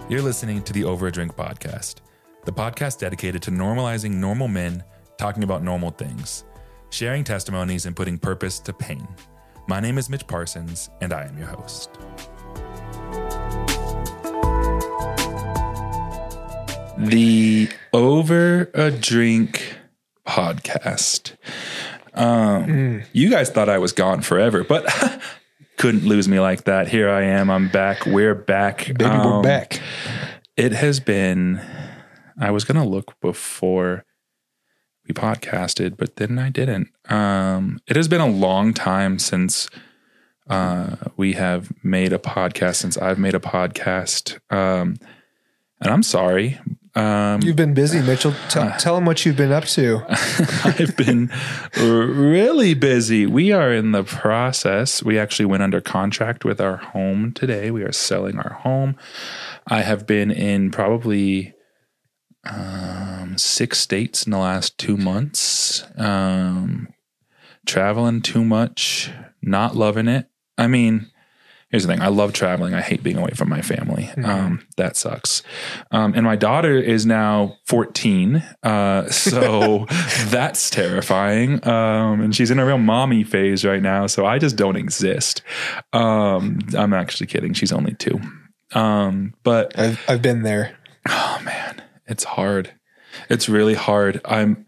You're listening to the Over a Drink podcast, the podcast dedicated to normalizing normal men talking about normal things, sharing testimonies, and putting purpose to pain. My name is Mitch Parsons, and I am your host. The Over a Drink podcast. You guys thought I was gone forever, but couldn't lose me like that. Here I am. I'm back. We're back. Baby, we're back. It has been, I was going to look before we podcasted, but then I didn't. It has been a long time since we have made a podcast, since I've made a podcast. And I'm sorry. You've been busy, Mitchell. Tell them what you've been up to. I've been really busy. We are in the process. We actually went under contract with our home today. We are selling our home. I have been in probably 6 states in the last 2 months. Traveling too much, not loving it. I mean, here's the thing. I love traveling. I hate being away from my family. That sucks. And my daughter is now 14. So that's terrifying. And she's in a real mommy phase right now. So I just don't exist. I'm actually kidding. She's only 2. But I've been there. Oh man, it's hard. It's really hard. I'm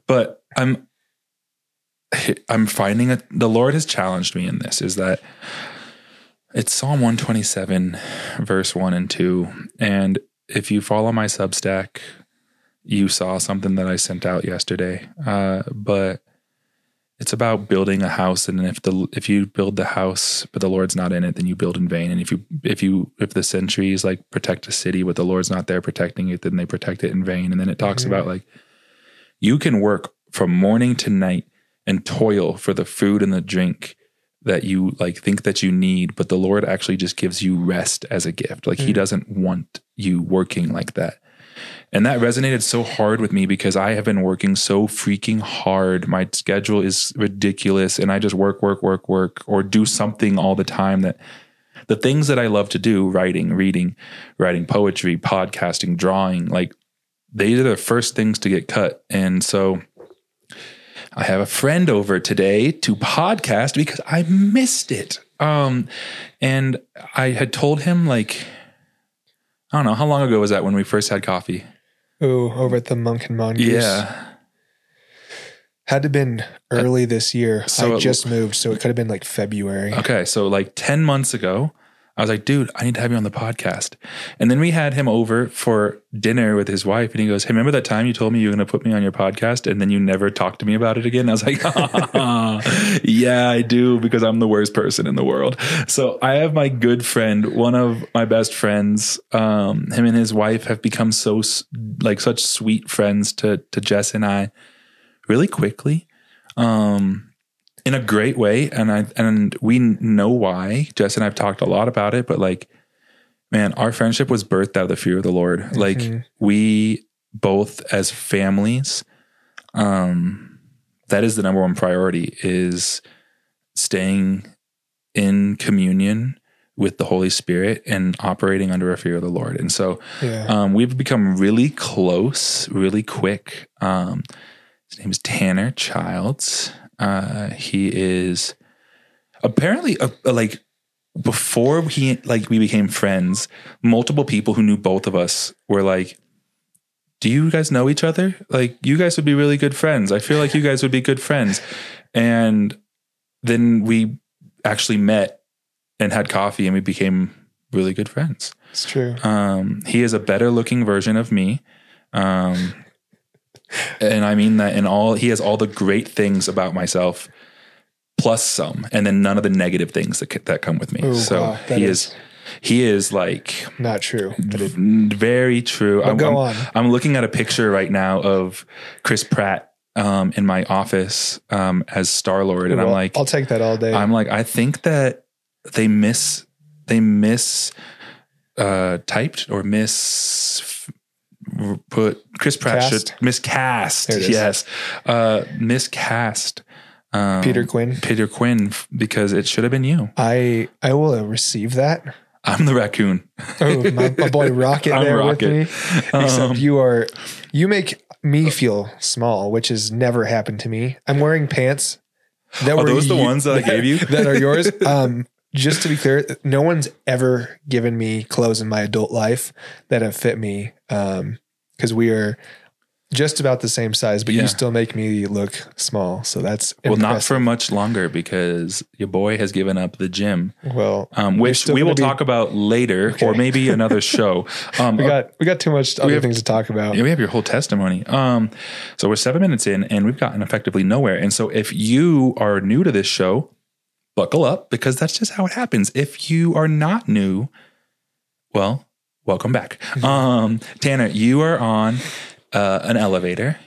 finding it. The Lord has challenged me in this, is that it's Psalm 127, verse 1 and 2. And if you follow my Substack, you saw something that I sent out yesterday. But it's about building a house. And if you build the house, but the Lord's not in it, then you build in vain. And if the sentries like protect a city, but the Lord's not there protecting it, then they protect it in vain. And then it talks about like, you can work from morning to night and toil for the food and the drink that you like think that you need, but the Lord actually just gives you rest as a gift. Like he doesn't want you working like that. And that resonated so hard with me because I have been working so freaking hard. My schedule is ridiculous and I just work, or do something all the time that the things that I love to do, writing, reading, writing poetry, podcasting, drawing, like they are the first things to get cut. And so I have a friend over today to podcast because I missed it. And I had told him like, I don't know, how long ago was that when we first had coffee? Oh, over at the Monk and Mongoose. Yeah. Had to have been early this year. So I just moved, so it could have been like February. Okay, so like 10 months ago, I was like, dude, I need to have you on the podcast. And then we had him over for dinner with his wife. And he goes, hey, remember that time you told me you were going to put me on your podcast and then you never talked to me about it again? I was like, yeah, I do, because I'm the worst person in the world. So I have my good friend, one of my best friends. Him and his wife have become such sweet friends to Jess and I really quickly. In a great way. And we know why. Jess and I've talked a lot about it, but like, man, our friendship was birthed out of the fear of the Lord. Mm-hmm. Like we both as families, that is the number one priority, is staying in communion with the Holy Spirit and operating under a fear of the Lord. And so we've become really close, really quick. His name is Tanner Childs. He is apparently before we became friends, multiple people who knew both of us were like, do you guys know each other? Like, you guys would be really good friends. I feel like you guys would be good friends. And then we actually met and had coffee and we became really good friends. It's true. He is a better looking version of me. And I mean that he has all the great things about myself, plus some, and then none of the negative things that come with me. Ooh, so wow, he is like not true. Very true. Go on. I'm looking at a picture right now of Chris Pratt in my office as Star-Lord, and I'm like, I'll take that all day. I'm like, I think that they typed or put Chris Pratt should miscast. Yes. Miscast Peter Quinn, because it should have been you. I will receive that. I'm the raccoon. Oh, my boy Rocket I'm there Rocket. with me. Except you make me feel small, which has never happened to me. I'm wearing pants. Are those the ones that I gave you? That are yours? Just to be clear, no one's ever given me clothes in my adult life that have fit me. Because we are just about the same size, but Yeah. you still make me look small. So that's Well, not impressive. for much longer because your boy has given up the gym, Well, which still we will gonna be- talk about later or maybe another show. we got too much other things to talk about. Yeah, we have your whole testimony. So we're 7 minutes in and we've gotten effectively nowhere. And so if you are new to this show, buckle up because that's just how it happens. If you are not new, well, welcome back. Tanner, you are on an elevator.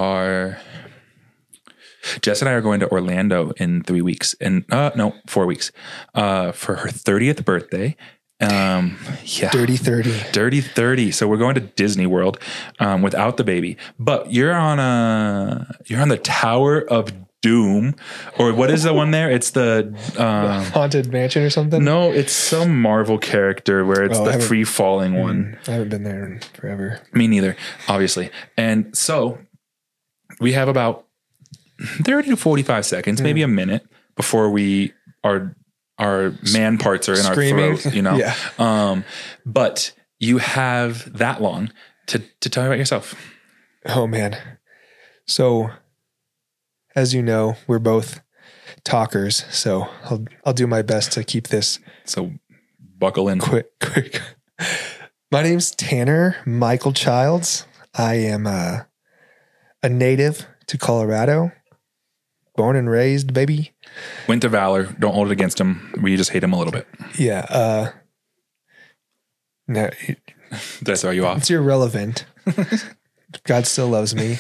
Jess and I are going to Orlando in 3 weeks and 4 weeks for her 30th birthday. Yeah. Dirty 30. Dirty 30. So we're going to Disney World without the baby. But you're on the Tower of Doom, or what is the one there? It's the Haunted Mansion or something? no, it's some Marvel character where it's Oh, I the haven't- free falling one. I haven't been there in forever. Me neither, obviously. And so we have about 30 to 45 seconds, maybe a minute before our man parts are in Screaming. our throat, you know? Yeah. But you have that long to tell me about yourself. Oh man. So as you know, we're both talkers, so I'll do my best to keep this So buckle in. quick. My name's Tanner Michael Childs. I am a native to Colorado, born and raised, baby. Went to Valor. Don't hold it against him. We just hate him a little bit. Yeah. No, Did I throw you off? it's irrelevant. God still loves me.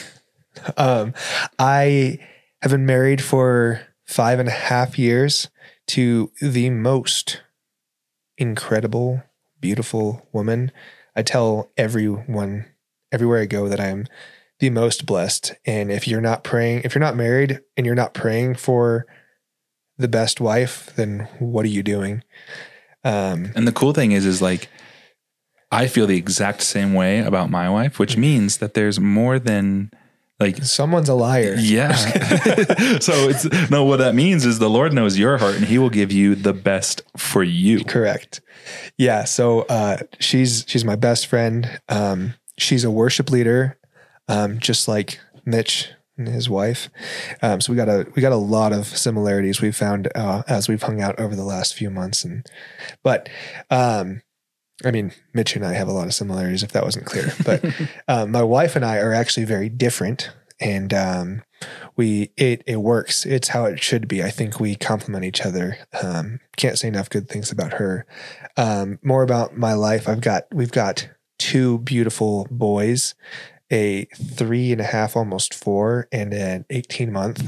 I have been married for 5.5 years to the most incredible, beautiful woman. I tell everyone, everywhere I go, that I'm the most blessed. And if you're not married and you're not praying for the best wife, then what are you doing? And the cool thing is like, I feel the exact same way about my wife, which means that there's more than like, Someone's a liar. yeah. So what that means is the Lord knows your heart and he will give you the best for you. Correct. Yeah. So she's my best friend. She's a worship leader, just like Mitch and his wife. So we got a lot of similarities we've found as we've hung out over the last few months. I mean, Mitch and I have a lot of similarities, if that wasn't clear. But my wife and I are actually very different, and it works. It's how it should be. I think we complement each other. Can't say enough good things about her. More about my life. We've got 2 beautiful boys, a 3.5, almost 4, and an 18-month.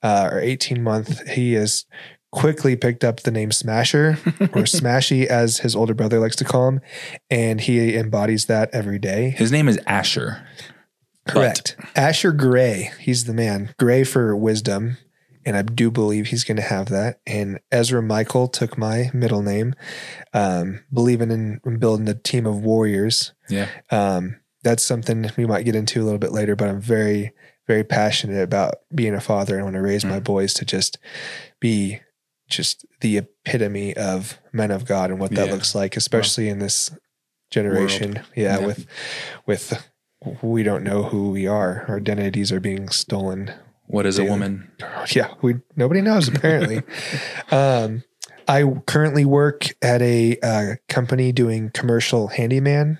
He is quickly picked up the name Smasher or Smashy as his older brother likes to call him. And he embodies that every day. His name is Asher. Correct. Asher Gray. He's the man. Gray for wisdom. And I do believe he's going to have that. And Ezra Michael took my middle name, believing in building a team of warriors. Yeah. That's something we might get into a little bit later, but I'm very, very passionate about being a father and want to raise my boys to just be just the epitome of men of God and what that looks like, especially in this generation. World. Yeah. With we don't know who we are. Our identities are being stolen. What is a woman? Yeah. Nobody knows apparently. I currently work at a company doing commercial handyman.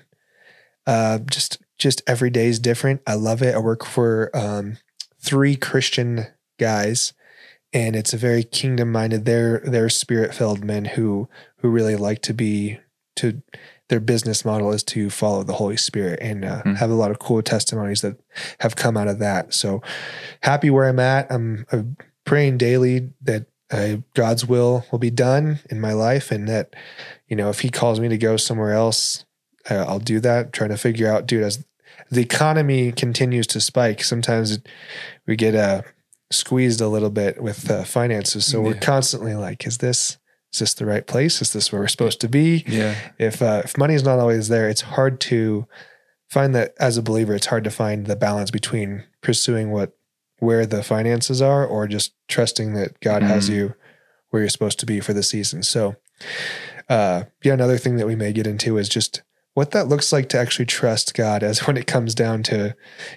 Just every day is different. I love it. I work for 3 Christian guys, and it's a very kingdom-minded. They're spirit-filled men who really like their business model is to follow the Holy Spirit and have a lot of cool testimonies that have come out of that. So happy where I'm at. I'm praying daily that God's will be done in my life, and that, if he calls me to go somewhere else, I'll do that. Trying to figure out, dude, as the economy continues to spike, sometimes we get squeezed a little bit with finances. So we're constantly like, is this is this the right place? Is this where we're supposed to be? Yeah. If money is not always there, it's hard to find that as a believer, it's hard to find the balance between pursuing where the finances are or just trusting that God has you where you're supposed to be for the season. So, another thing that we may get into is just what that looks like to actually trust God as when it comes down to,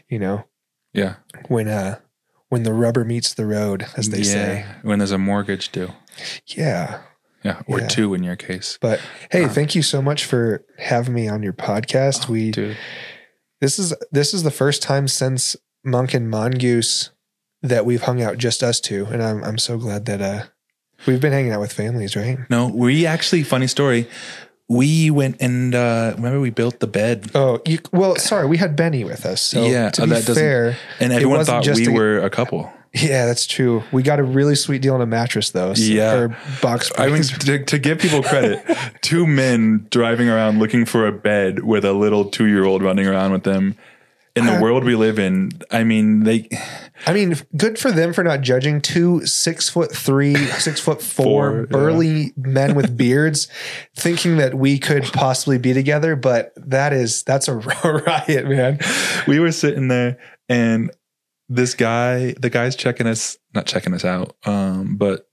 when the rubber meets the road, as they say. When there's a mortgage due. Yeah. Yeah. Or two in your case. But hey, thank you so much for having me on your podcast. This is the first time since Monk and Mongoose that we've hung out, just us two. And I'm so glad that, we've been hanging out with families, right? No, we actually, funny story. We went and remember we built the bed. Oh, sorry, we had Benny with us. So to be fair, and everyone thought we were a couple. Yeah, that's true. We got a really sweet deal on a mattress though. Or box springs. I mean, to give people credit, two men driving around looking for a bed with a little 2-year-old running around with them. In the world we live in, good for them for not judging 2 6'3", 6'4" burly men with beards, thinking that we could possibly be together. But that's a riot, man. We were sitting there, and the guy's not checking us out, but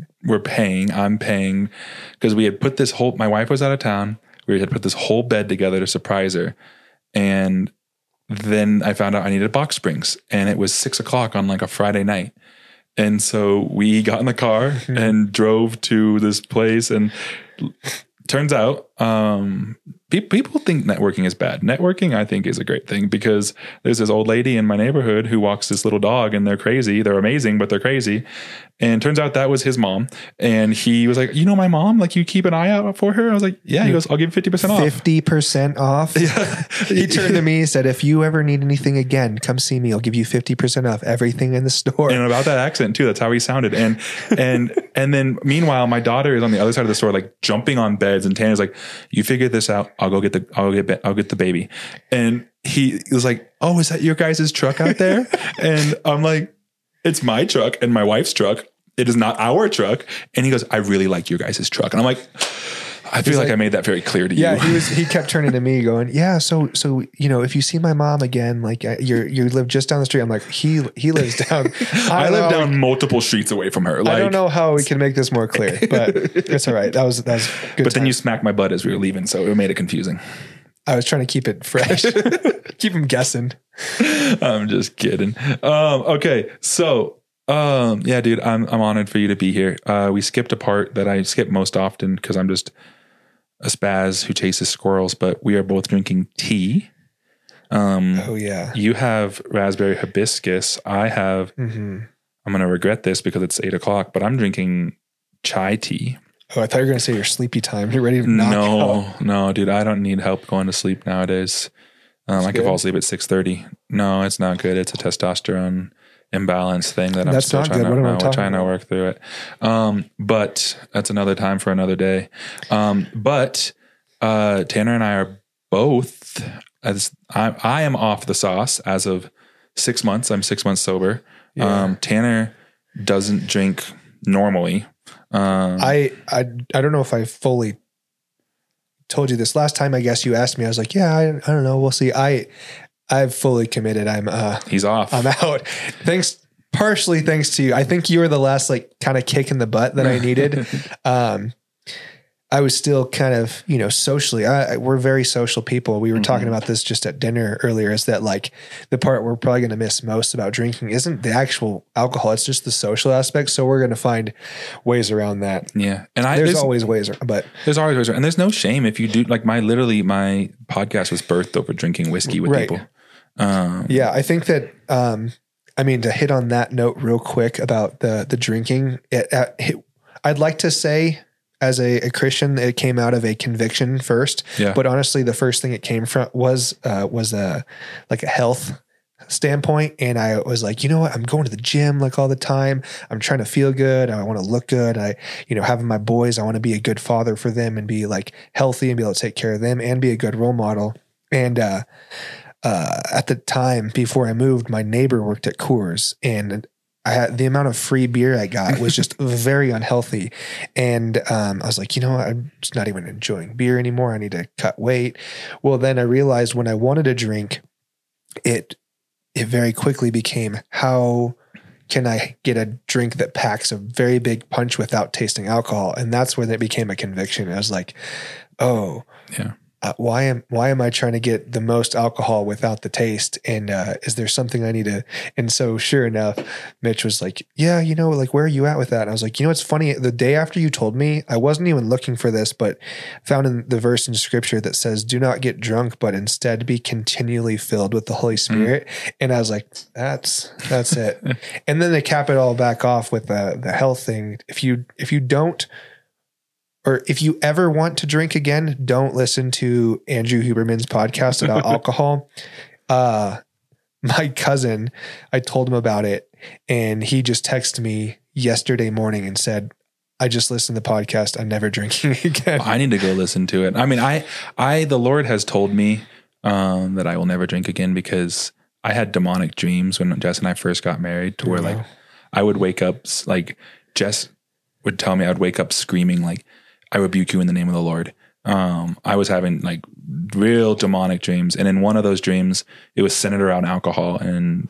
I'm paying because we had put my wife was out of town. We had put this whole bed together to surprise her, and then I found out I needed box springs, and it was 6:00 on like a Friday night. And so we got in the car and drove to this place, and turns out, people think networking is bad. Networking, I think, is a great thing because there's this old lady in my neighborhood who walks this little dog, and they're crazy. They're amazing, but they're crazy. And turns out that was his mom. And he was like, my mom, like you keep an eye out for her. I was like, yeah. He goes, I'll give you 50% off. 50% off. Yeah. He turned to me and said, if you ever need anything again, come see me. I'll give you 50% off everything in the store. And about that accent too. That's how he sounded. And then meanwhile, my daughter is on the other side of the store, like jumping on beds, and Tanner's like, you figure this out. I'll get the baby. And he was like, oh, is that your guys' truck out there? And I'm like, it's my truck and my wife's truck. It is not our truck. And he goes, I really like your guys' truck. And I'm like, I feel like I made that very clear to you. Yeah, he kept turning to me going, yeah, so if you see my mom again, like you live just down the street. I'm like, he lives down. I live down multiple streets away from her. I don't know how we can make this more clear, but it's all right. That was good. But then you smacked my butt as we were leaving, so it made it confusing. I was trying to keep it fresh, keep him guessing. I'm just kidding. Okay, so yeah, dude, I'm honored for you to be here. We skipped a part that I skip most often because I'm just a spaz who chases squirrels, but we are both drinking tea. Oh yeah. You have raspberry hibiscus. I have, I'm going to regret this because it's 8:00, but I'm drinking chai tea. Oh, I thought you were going to say your sleepy time. You're ready to knock out. No, dude, I don't need help going to sleep nowadays. I can fall asleep at 6:30. No, it's not good. It's a testosterone imbalance thing that I'm still trying to work through it. But that's another time for another day. But Tanner and I are both, I am off the sauce as of 6 months. I'm 6 months sober. Yeah. Tanner doesn't drink normally. I don't know if I fully told you this last time. I guess you asked me. I was like, yeah, I don't know. We'll see. I've fully committed. He's off. I'm out. Partially thanks to you. I think you were the last kind of kick in the butt that I needed. I was still kind of, socially, we're very social people. We were talking about this just at dinner earlier, is that the part we're probably going to miss most about drinking isn't the actual alcohol. It's just the social aspect. So we're going to find ways around that. Yeah. And there's always ways, but there's always ways. And there's no shame if you do my podcast was birthed over drinking whiskey with people. Yeah. I think that, to hit on that note real quick about the drinking, I'd like to say, as a Christian, it came out of a conviction first. Yeah. But honestly, the first thing it came from was a health standpoint. And I was like, you know what? I'm going to the gym all the time. I'm trying to feel good. I want to look good. Having my boys, I want to be a good father for them and be healthy and be able to take care of them and be a good role model. And, at the time before I moved, my neighbor worked at Coors, and the amount of free beer I got was just very unhealthy. And I was like, I'm just not even enjoying beer anymore. I need to cut weight. Well, then I realized when I wanted to drink, it very quickly became, how can I get a drink that packs a very big punch without tasting alcohol? And that's when it became a conviction. I was like, oh, yeah. Why am I trying to get the most alcohol without the taste? And is there something I need to? And so sure enough, Mitch was like, yeah, like, where are you at with that? And I was like, it's funny. The day after you told me, I wasn't even looking for this, but found in the verse in scripture that says, do not get drunk, but instead be continually filled with the Holy Spirit. And I was like, that's it. And then they cap it all back off with the health thing. If you don't, or if you ever want to drink again, don't listen to Andrew Huberman's podcast about alcohol. My cousin, I told him about it, and he just texted me yesterday morning and said, I just listened to the podcast. I'm never drinking again. I need to go listen to it. I mean, the Lord has told me that I will never drink again, because I had demonic dreams when Jess and I first got married, to where like I would wake up, like Jess would tell me, I would wake up screaming like, I rebuke you in the name of the Lord. I was having like real demonic dreams. And in one of those dreams, it was centered around alcohol, and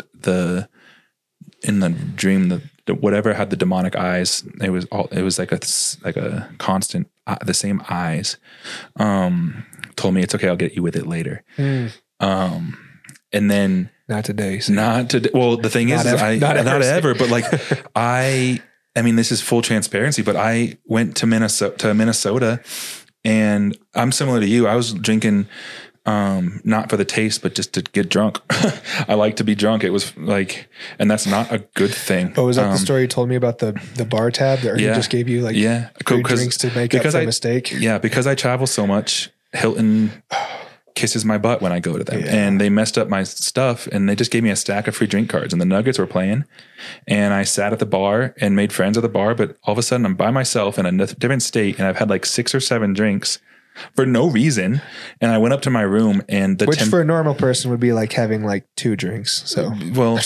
in the dream, the whatever had the demonic eyes, it was like a constant, the same eyes, told me, it's okay, I'll get you with it later. And then not today. So. Not today. Well, the thing is, not ever, but like I mean, this is full transparency, but I went to Minnesota, and I'm similar to you. I was drinking, not for the taste, but just to get drunk. I like to be drunk. It was like, and that's not a good thing. Oh, was that the story you told me about the bar tab that he just gave you like free drinks to make up for a mistake? Yeah, because I travel so much, Hilton kisses my butt when I go to them, and they messed up my stuff, and they just gave me a stack of free drink cards, and the Nuggets were playing, and I sat at the bar and made friends at the bar, but all of a sudden I'm by myself in a different state, and I've had like 6 or 7 drinks for no reason. And I went up to my room, and which for a normal person would be like having like 2 drinks. So, well,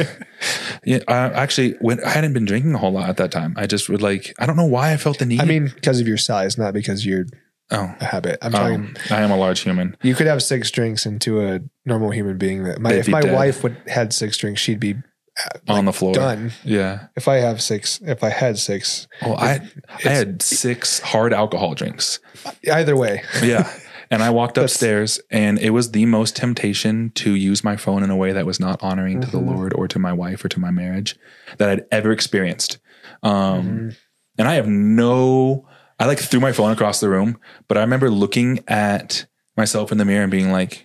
yeah, I hadn't been drinking a whole lot at that time. I just would like, I don't know why I felt the need. I mean, because of your size, not because you're a habit. I'm talking. I am a large human. You could have 6 drinks into a normal human being. If my wife had 6 drinks, she'd be on the floor. Done. Yeah. If I had 6. Well, I had 6 hard alcohol drinks. Either way. Yeah. And I walked upstairs, and it was the most temptation to use my phone in a way that was not honoring to the Lord or to my wife or to my marriage that I'd ever experienced. And I have I like threw my phone across the room, but I remember looking at myself in the mirror and being like,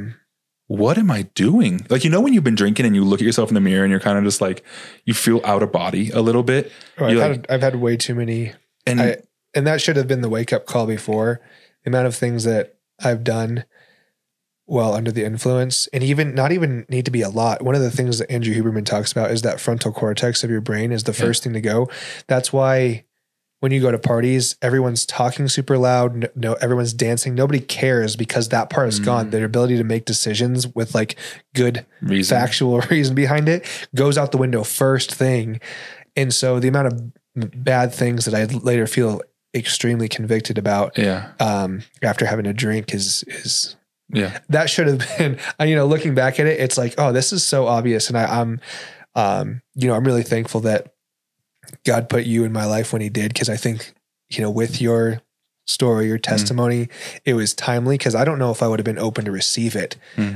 what am I doing? Like, when you've been drinking and you look at yourself in the mirror and you're kind of just like, you feel out of body a little bit. Oh, I've had way too many. And that should have been the wake up call before. The amount of things that I've done while under the influence, and not even need to be a lot. One of the things that Andrew Huberman talks about is that frontal cortex of your brain is the first thing to go. That's why when you go to parties, everyone's talking super loud. No, everyone's dancing. Nobody cares because that part is gone. Their ability to make decisions with like good factual reason behind it goes out the window first thing. And so the amount of bad things that I later feel extremely convicted about after having a drink is that should have been, looking back at it, it's like, oh, this is so obvious. And I'm really thankful that God put you in my life when he did. Cause I think, with your story, your testimony, it was timely. Cause I don't know if I would have been open to receive it,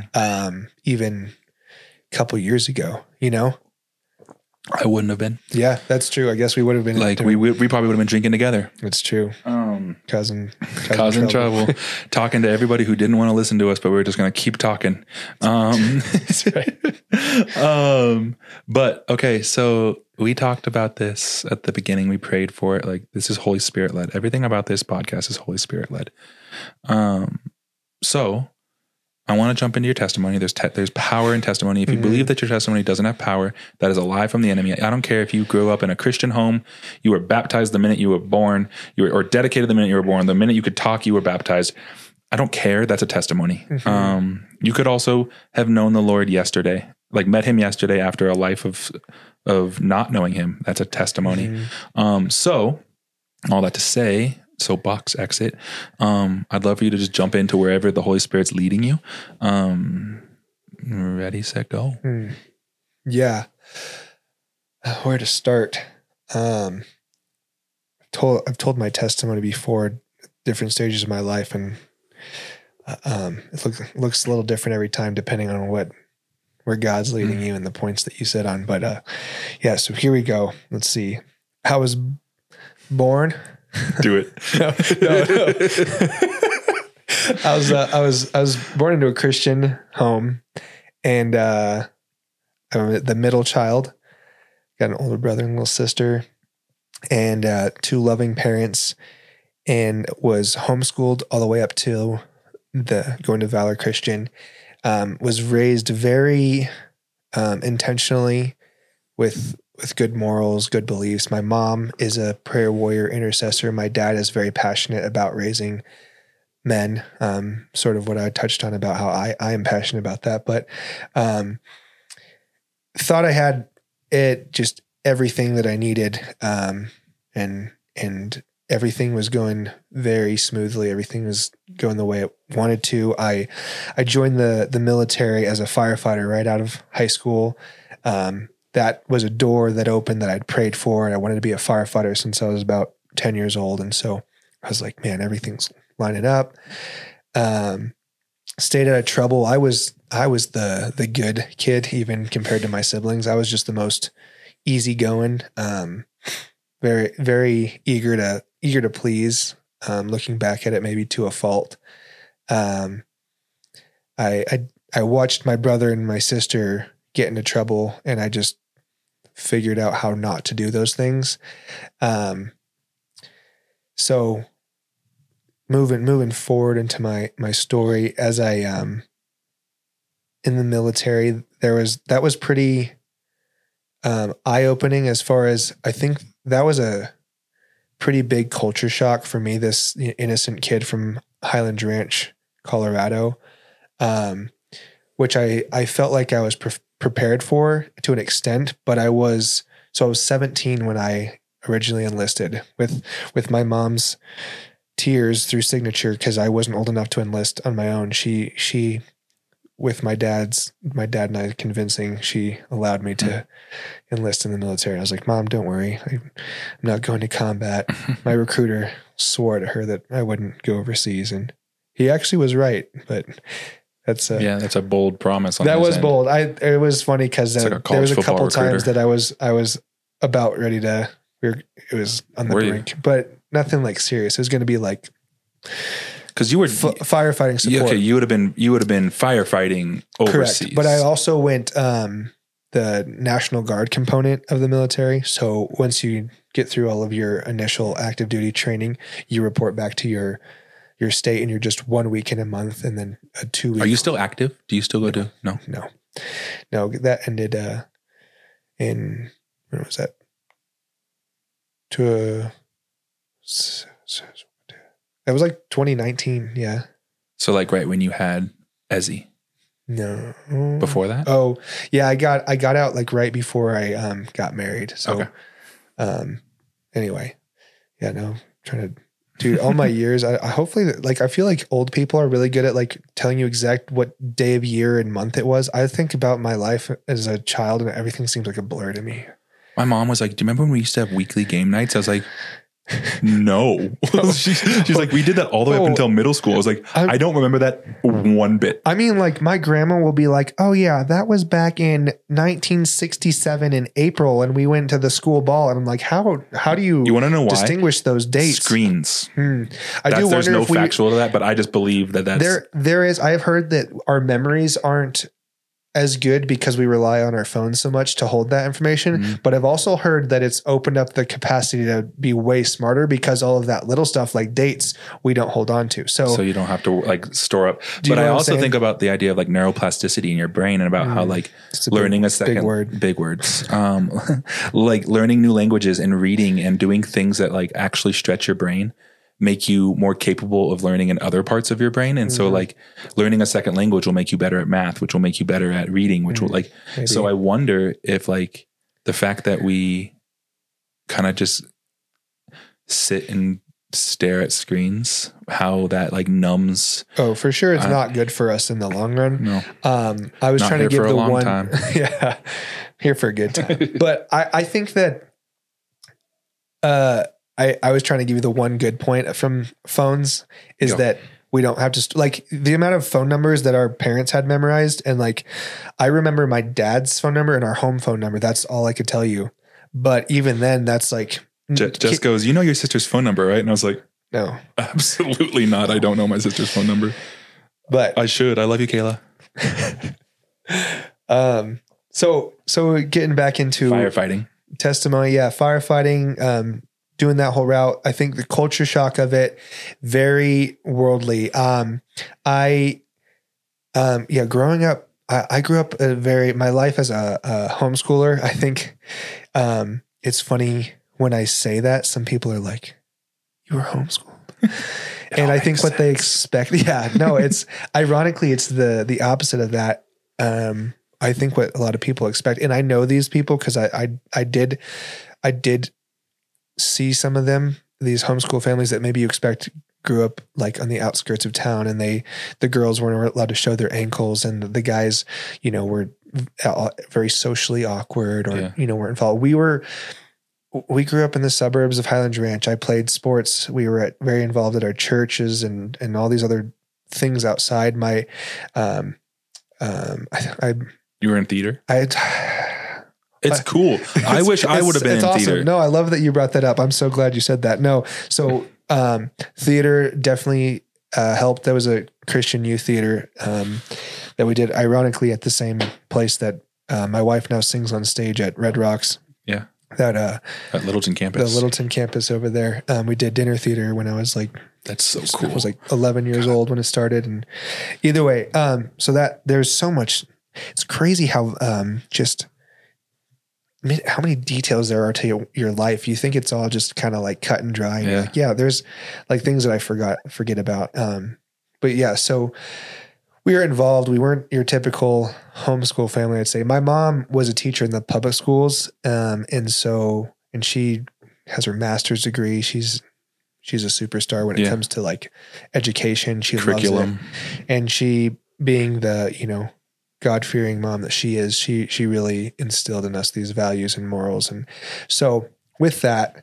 even a couple years ago, I wouldn't have been. Yeah, that's true. I guess we would have been like, we probably would have been drinking together. It's true. Cousin trouble. Talking to everybody who didn't want to listen to us, but we were just going to keep talking. That's right. But okay. So we talked about this at the beginning. We prayed for it. Like, this is Holy Spirit led. Everything about this podcast is Holy Spirit led. So I want to jump into your testimony. There's power in testimony. If you believe that your testimony doesn't have power, that is a lie from the enemy. I don't care if you grew up in a Christian home, you were baptized the minute you were born, or dedicated the minute you were born, the minute you could talk, you were baptized. I don't care. That's a testimony. You could also have known the Lord yesterday like met him yesterday after a life of not knowing him. That's a testimony. So all that to say, soapbox exit. I'd love for you to just jump into wherever the Holy Spirit's leading you. Ready, set, go. Yeah. Where to start? I've told my testimony before, different stages of my life, and it looks a little different every time depending on where God's leading you and the points that you sit on. But yeah, so here we go. Let's see. I was born. Do it. No. I was born into a Christian home, and I'm the middle child. Got an older brother and little sister, and 2 loving parents, and was homeschooled all the way up to going to Valor Christian. Was raised very intentionally with good morals, good beliefs. My mom is a prayer warrior intercessor. My dad is very passionate about raising men, sort of what I touched on about how I am passionate about that. But thought I had just everything that I needed, and everything was going very smoothly. Everything was going the way it wanted to. I joined the military as a firefighter right out of high school. That was a door that opened that I'd prayed for, and I wanted to be a firefighter since I was about 10 years old. And so I was like, man, everything's lining up. Stayed out of trouble. I was the good kid, even compared to my siblings. I was just the most easygoing, very, very eager to please. Looking back at it, maybe to a fault. I watched my brother and my sister get into trouble, and I just figured out how not to do those things. So moving forward into my story, as I in the military, that was pretty eye-opening, as far as I think that was a pretty big culture shock for me, this innocent kid from Highland Ranch, Colorado, which I felt like I was prepared for to an extent, but I was 17 when I originally enlisted, with my mom's tears through signature, because I wasn't old enough to enlist on my own. She with my dad and I convincing, she allowed me to enlist in the military. I was like, Mom, don't worry. I'm not going to combat. My recruiter swore to her that I wouldn't go overseas, and he actually was right, but that's a bold promise. That was bold. It was funny because there was a couple times that I was about ready to, it was on the brink, but nothing like serious. It was going to be like, because you were firefighting support. Okay, you would have been firefighting overseas. Correct. But I also went the National Guard component of the military. So once you get through all of your initial active duty training, you report back to your state, and you're just 1 week in a month, and then a 2 week. Are you still active? Do you still go to? No. That ended in, when was that? That was like 2019. Yeah. So like right when you had Ezzy. No. Before that? Oh yeah. I got out like right before I got married. So anyway, yeah, no, trying to, dude, all my years, I hopefully, like, I feel like old people are really good at like telling you exact what day of year and month it was. I think about my life as a child, and everything seems like a blur to me. My mom was like, do you remember when we used to have weekly game nights? I was like, no. She's like, we did that all the way up until middle school. I was like, I don't remember that one bit. I mean, like, my grandma will be like, oh yeah, that was back in 1967 in April, and we went to the school ball. And I'm like, how do you want to know why? Distinguish those dates? Screens. There's no factual to that, but I just believe that's there is. I have heard that our memories aren't as good because we rely on our phones so much to hold that information. But I've also heard that it's opened up the capacity to be way smarter, because all of that little stuff like dates we don't hold on to. So you don't have to like store up. But I also think about the idea of like neuroplasticity in your brain, and about how like learning big words, like learning new languages and reading and doing things that like actually stretch your brain make you more capable of learning in other parts of your brain. And so like learning a second language will make you better at math, which will make you better at reading, which will like, Maybe. so I wonder if like the fact that we kind of just sit and stare at screens, how that like numbs. Oh, for sure. It's not good for us in the long run. No. I was Not trying to here give for a the long one, time. yeah, here for a good time. But I think that, I was trying to give you the one good point from phones is that we don't have to like the amount of phone numbers that our parents had memorized. And like, I remember my dad's phone number and our home phone number. That's all I could tell you. But even then that's like, Jess goes, you know your sister's phone number, right? And I was like, no, absolutely not. I don't know my sister's phone number, but I should. I love you, Kayla. So getting back into Firefighting. testimony, firefighting, doing that whole route. I think the culture shock of it, very worldly. Growing up, I grew up my life as a homeschooler. I think, it's funny when I say that some people are like, you were homeschooled. And I think what they expect, it's ironically, it's the opposite of that. I think what a lot of people expect, and I know these people because I did see some of them, these homeschool families that maybe you expect grew up like on the outskirts of town, and the girls weren't allowed to show their ankles, and the guys, were very socially awkward or, weren't involved. We grew up in the suburbs of Highlands Ranch. I played sports. We were very involved at our churches and all these other things outside my, You were in theater? It's cool. I wish I would have been in awesome. theater. No, I love that you brought that up. I'm so glad you said that. No. So, theater definitely, helped. There was a Christian youth theater, that we did ironically at the same place that, my wife now sings on stage at Red Rocks. Yeah. That, at Littleton campus. the Littleton campus over there. We did dinner theater when I was like, That's so cool. I was like 11 years old when it started. And either way, so that there's so much, it's crazy how, how many details there are to your life. You think it's all just kind of like cut and dry. And you're like, there's like things that I forget about. But yeah, so we were involved. We weren't your typical homeschool family, I'd say. My mom was a teacher in the public schools. And she has her master's degree. She's a superstar when it comes to like education. She Curriculum. loves it. And she, being the, God-fearing mom that she is, she really instilled in us these values and morals. And so with that,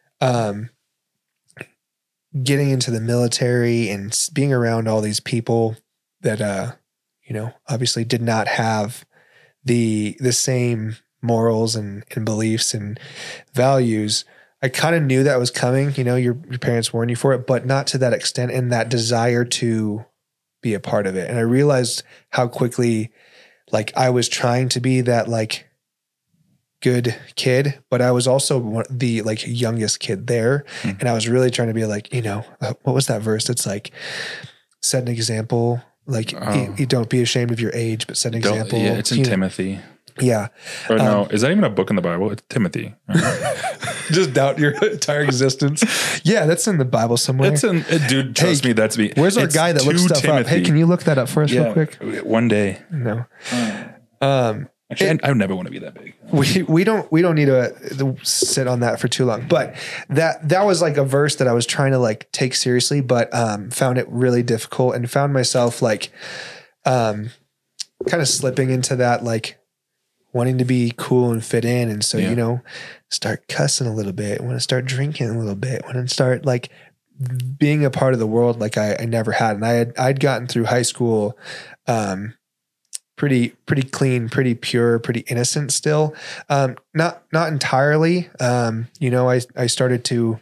getting into the military and being around all these people that, obviously did not have the same morals and beliefs and values, I kind of knew that was coming. Your parents warned you for it, but not to that extent, and that desire to be a part of it. And I realized how quickly, like, I was trying to be that like good kid, but I was also the like youngest kid there. And I was really trying to be like, what was that verse? It's like, set an example. Like, you don't be ashamed of your age, but set an example. Yeah, it's in Timothy. Yeah. Or no, is that even a book in the Bible? It's Timothy. Just doubt your entire existence. Yeah, that's in the Bible somewhere. Dude, trust me, that's me. Where's our guy that looks stuff up? Hey, can you look that up for us real quick? One day. No. Actually, I would never want to be that big. We don't need to sit on that for too long. But that was like a verse that I was trying to like take seriously, but found it really difficult and found myself like kind of slipping into that, like wanting to be cool and fit in. And so, start cussing a little bit, want to start drinking a little bit, want to start like being a part of the world like I never had. And I'd gotten through high school pretty clean, pretty pure, pretty innocent still. Not entirely. I started to,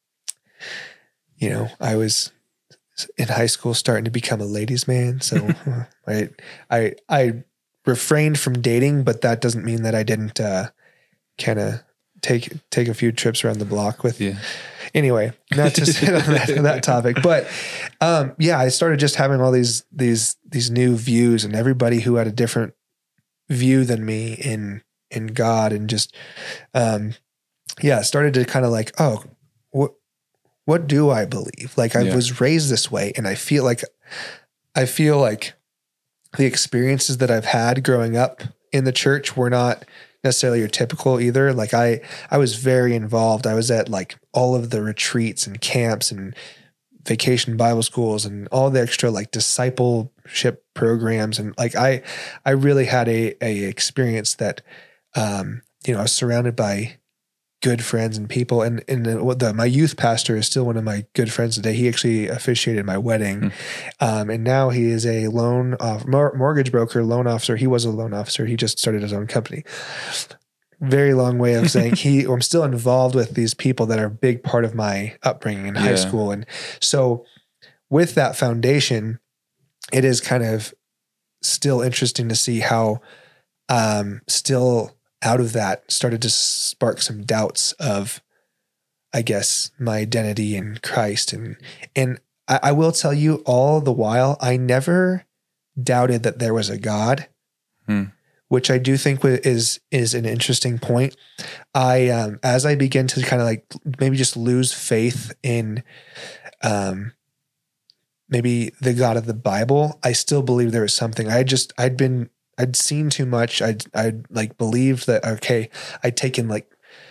I was in high school starting to become a ladies' man. So I refrained from dating, but that doesn't mean that I didn't kind of take a few trips around the block with. Yeah. Anyway, not to sit on that topic, but I started just having all these new views, and everybody who had a different view than me in God, and just started to kind of like, oh, what do I believe? Like I was raised this way, and I feel like the experiences that I've had growing up in the church were not necessarily your typical either. Like I was very involved. I was at like all of the retreats and camps and vacation Bible schools and all the extra like discipleship programs. And like, I really had a experience that, I was surrounded by good friends and people. And my youth pastor is still one of my good friends today. He actually officiated my wedding. And now he is a mortgage broker, loan officer. He was a loan officer. He just started his own company. Very long way of saying I'm still involved with these people that are a big part of my upbringing in high school. And so with that foundation, it is kind of still interesting to see how still out of that started to spark some doubts of, I guess, my identity in Christ. And I will tell you, all the while, I never doubted that there was a God. Which I do think is an interesting point. As I begin to kind of like maybe just lose faith in maybe the God of the Bible, I still believe there was something. I'd seen too much. I'd like believed that, okay, I'd taken like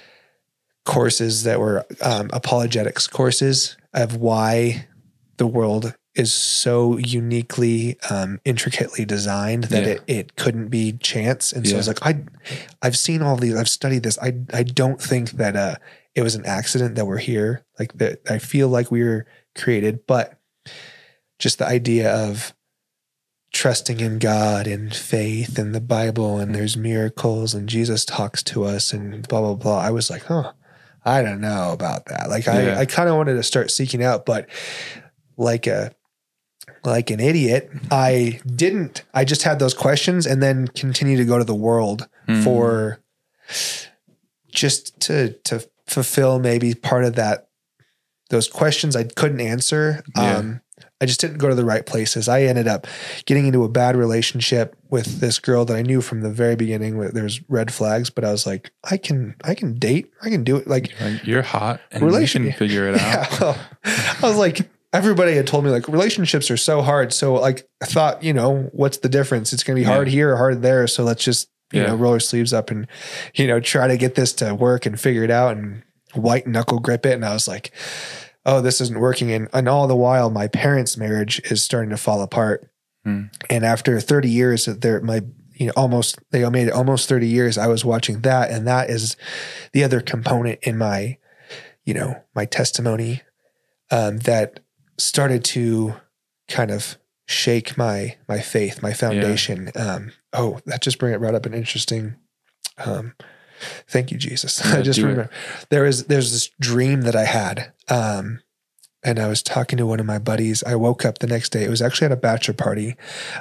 courses that were apologetics courses of why the world is so uniquely, intricately designed that it couldn't be chance. And so I was like, I've seen all these, I've studied this. I don't think that, it was an accident that we're here. Like that, I feel like we were created, but just the idea of trusting in God and faith and the Bible and there's miracles and Jesus talks to us and blah, blah, blah. I was like, I don't know about that. Like I kind of wanted to start seeking out, but like an idiot, I didn't. I just had those questions and then continue to go to the world for just to fulfill maybe part of those questions I couldn't answer. I just didn't go to the right places. I ended up getting into a bad relationship with this girl that I knew from the very beginning. There's red flags, but I was like, I can date. I can do it. Like you're hot and you can figure it out. Well, I was like, everybody had told me like relationships are so hard. So like I thought, what's the difference? It's going to be hard here or hard there. So let's just, roll our sleeves up and, try to get this to work and figure it out and white knuckle grip it. And I was like, oh, this isn't working. And all the while my parents' marriage is starting to fall apart. And after 30 years they made it almost 30 years. I was watching that. And that is the other component in my, my testimony, that started to kind of shake my faith, my foundation. That just brought up an interesting, thank you, Jesus. I just remember there's this dream that I had. And I was talking to one of my buddies. I woke up the next day. It was actually at a bachelor party,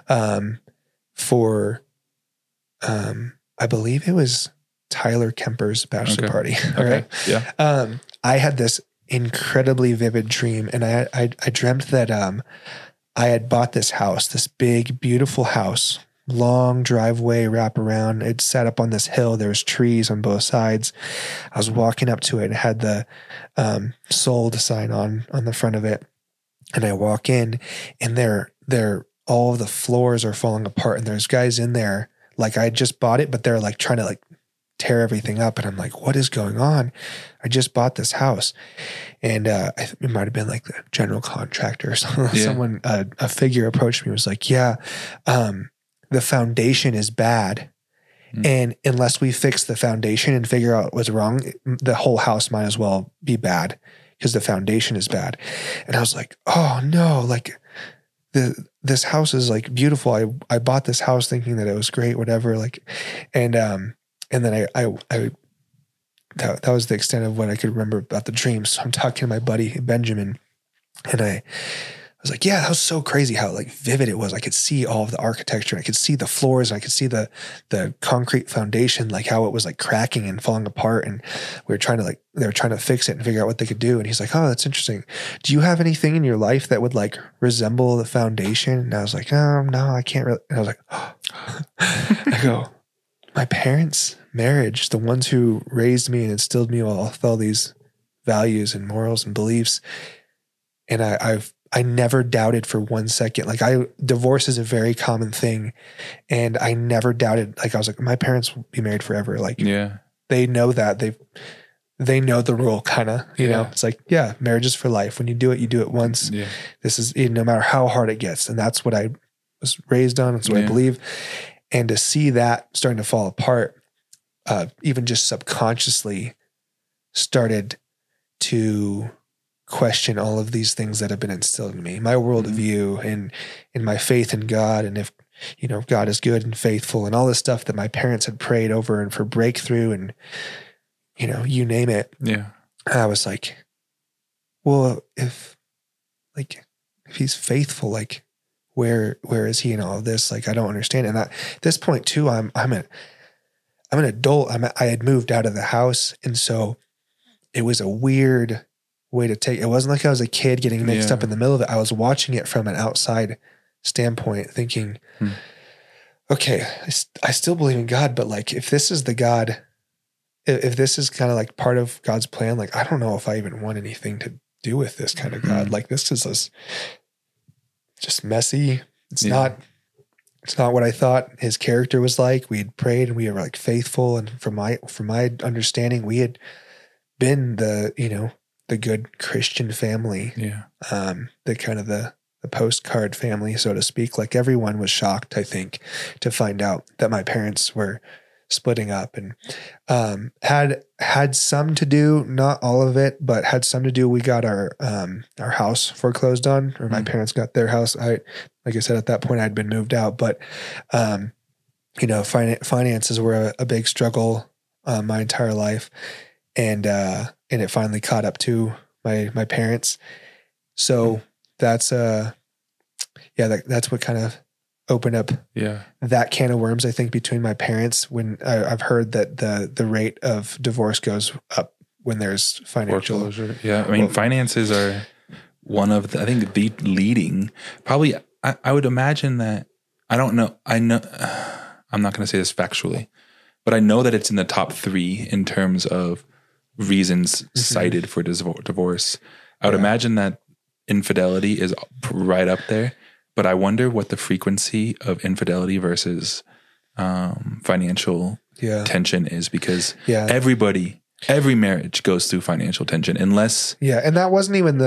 for, I believe it was Tyler Kemper's bachelor party. Okay. Right. Yeah. I had this incredibly vivid dream. And I dreamt that, I had bought this house, this big, beautiful house, long driveway wrap around. It sat up on this hill. There was trees on both sides. I was walking up to it and had the, sold sign on the front of it. And I walk in and all of the floors are falling apart and there's guys in there. Like I just bought it, but they're like trying to like tear everything up. And I'm like, what is going on? I just bought this house. And it might've been like the general contractor or someone, a figure approached me and was like, the foundation is bad. And unless we fix the foundation and figure out what's wrong, the whole house might as well be bad because the foundation is bad. And I was like, oh no, like this house is like beautiful. I bought this house thinking that it was great, whatever. Like, and then that was the extent of what I could remember about the dream. So I'm talking to my buddy Benjamin and I was like, yeah, that was so crazy how like vivid it was. I could see all of the architecture. I could see the floors. And I could see the concrete foundation, like how it was like cracking and falling apart. And they were trying to fix it and figure out what they could do. And he's like, oh, that's interesting. Do you have anything in your life that would like resemble the foundation? And I was like, no, I can't really. And I was like, oh. I go, my parents' marriage, the ones who raised me and instilled me with all these values and morals and beliefs. And I never doubted for 1 second. Like divorce is a very common thing. And I never doubted, like I was like, my parents will be married forever. Like they know that they know the rule kind of, you know, it's like, marriage is for life. When you do it once. Yeah. This is, no matter how hard it gets. And that's what I was raised on. That's what I believe. And to see that starting to fall apart, even just subconsciously started to question all of these things that have been instilled in me, my worldview and my faith in God. And if, God is good and faithful and all this stuff that my parents had prayed over and for breakthrough and, you name it. Yeah. I was like, well, if he's faithful, like where is he in all of this? Like, I don't understand. And at this point too, I'm an adult. I had moved out of the house. And so it was a weird way to take, it wasn't like I was a kid getting mixed up in the middle of it. I was watching it from an outside standpoint thinking, okay, I still believe in God, but like, if this is the God, if this is kind of like part of God's plan, like, I don't know if I even want anything to do with this kind of God. Like this is just messy. It's not what I thought his character was like. We had prayed and we were like faithful. And from my understanding, we had been the good Christian family. Yeah. The kind of the postcard family, so to speak. Like everyone was shocked, I think, to find out that my parents were splitting up and had some to do, not all of it, but had some to do. We got our house foreclosed on, or my parents got their house. Like I said, at that point I'd been moved out, but finances were a big struggle my entire life, and it finally caught up to my parents. So that's that's what kind of opened up that can of worms, I think, between my parents. When I've heard that the rate of divorce goes up when there's financial foreclosure. Yeah. I mean, finances are one of the leading, probably, I would imagine that, I don't know. I'm not going to say this factually, but I know that it's in the top 3 in terms of reasons cited for divorce. I would imagine that infidelity is right up there, but I wonder what the frequency of infidelity versus financial tension is, because every marriage goes through financial tension unless. Yeah. And that wasn't even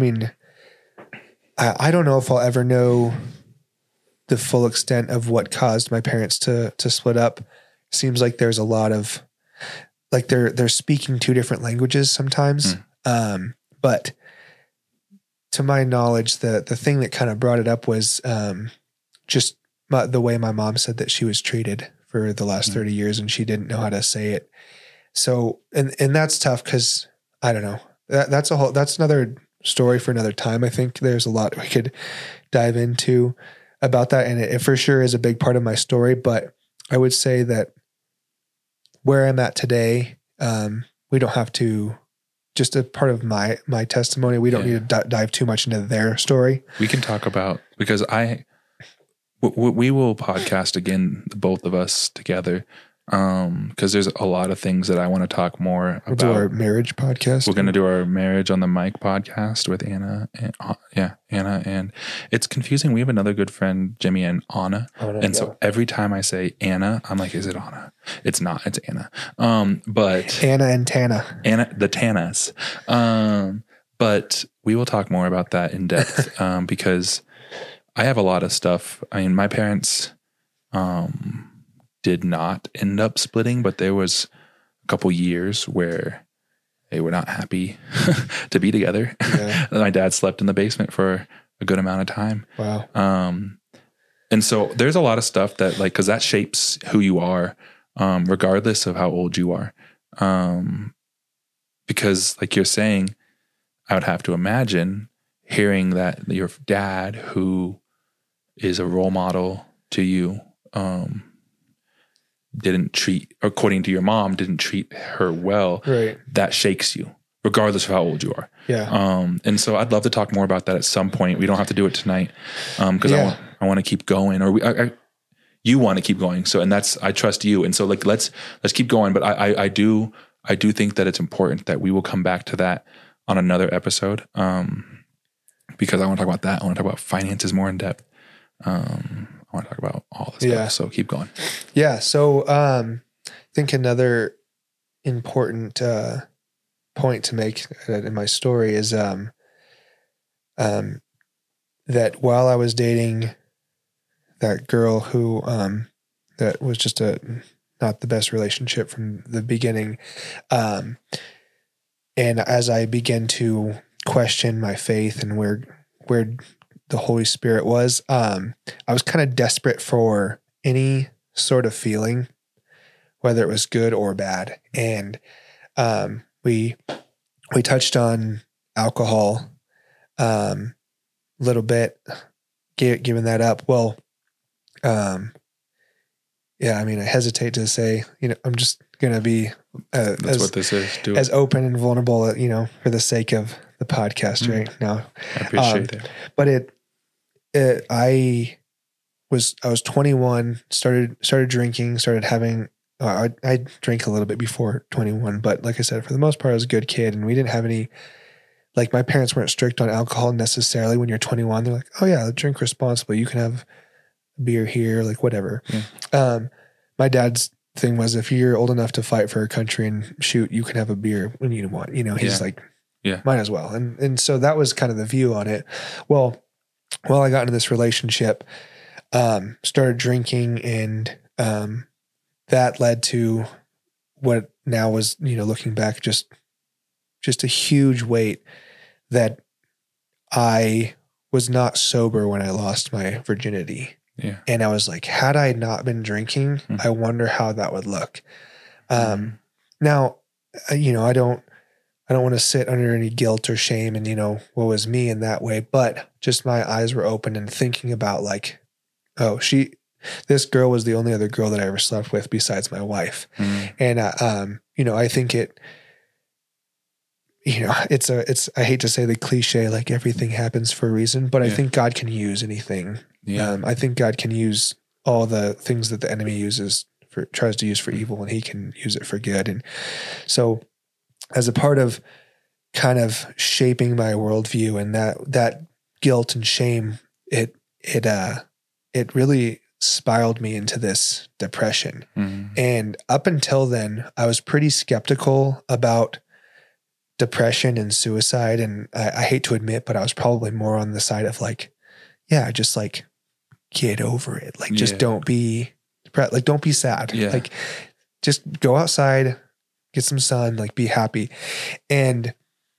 I don't know if I'll ever know the full extent of what caused my parents to split up. Seems like there's a lot of, like they're speaking 2 different languages sometimes. But to my knowledge, the thing that kind of brought it up was just the way my mom said that she was treated for the last 30 years and she didn't know how to say it. So, and that's tough because I don't know, that's another story for another time. I think there's a lot we could dive into about that. And it for sure is a big part of my story, but I would say that where I'm at today, we don't have to, just a part of my testimony. We don't need to dive too much into their story. We can talk about, because we will podcast again, both of us together. Because there's a lot of things that I want to talk more about. We'll do our marriage podcast. We're going to do our Marriage on the Mic podcast with Anna. Anna. And it's confusing. We have another good friend, Jimmy, and Anna. So every time I say Anna, I'm like, is it Anna? It's not. It's Anna. But Anna and Tana. Anna, the Tanas. But we will talk more about that in depth because I have a lot of stuff. I mean, my parents did not end up splitting, but there was a couple years where they were not happy to be together. Yeah. My dad slept in the basement for a good amount of time. Wow. And so there's a lot of stuff that, like, cause that shapes who you are, regardless of how old you are. Because like you're saying, I would have to imagine hearing that your dad, who is a role model to you, didn't treat, according to your mom, didn't treat her well. Right. That shakes you, regardless of how old you are. Yeah. And so I'd love to talk more about that at some point. We don't have to do it tonight. Cause I want to keep going, or you want to keep going. So, and I trust you. And so like, let's keep going. But I do I do think that it's important that we will come back to that on another episode, because I want to talk about that. I want to talk about finances more in depth. I want to talk about all this stuff. So keep going. Yeah. So I think another important point to make in my story is that while I was dating that girl who that was just not the best relationship from the beginning, and as I began to question my faith and where the Holy Spirit was, I was kind of desperate for any sort of feeling, whether it was good or bad. And we touched on alcohol a little bit, giving that up. Well, yeah, I mean, I hesitate to say, I'm just going to be that's what this is. as open and vulnerable, for the sake of the podcast right now. I appreciate that. But I was 21, started drinking, started having, I drank a little bit before 21, but like I said, for the most part, I was a good kid, and we didn't have any, like, my parents weren't strict on alcohol necessarily. When you're 21, they're like, oh yeah, drink responsibly. You can have a beer here, like whatever. Yeah. My dad's thing was, if you're old enough to fight for a country and shoot, you can have a beer when you want, he's like, might as well. And so that was kind of the view on it. Well, I got into this relationship, started drinking, and that led to what now was, looking back, just a huge weight that I was not sober when I lost my virginity. Yeah. And I was like, had I not been drinking, I wonder how that would look. Now, I don't want to sit under any guilt or shame and, what was me in that way, but just my eyes were open and thinking about, like, oh, this girl was the only other girl that I ever slept with besides my wife. And, I think it's I hate to say the cliche, like everything happens for a reason, but I think God can use anything. Yeah. I think God can use all the things that the enemy tries to use for evil, and he can use it for good. And so as a part of kind of shaping my worldview and that guilt and shame, it really spiraled me into this depression. And up until then, I was pretty skeptical about depression and suicide. And I hate to admit, but I was probably more on the side of like, just like, get over it. Like, just don't be depressed. Like, don't be sad. Like, just go outside, get some sun, like, be happy. And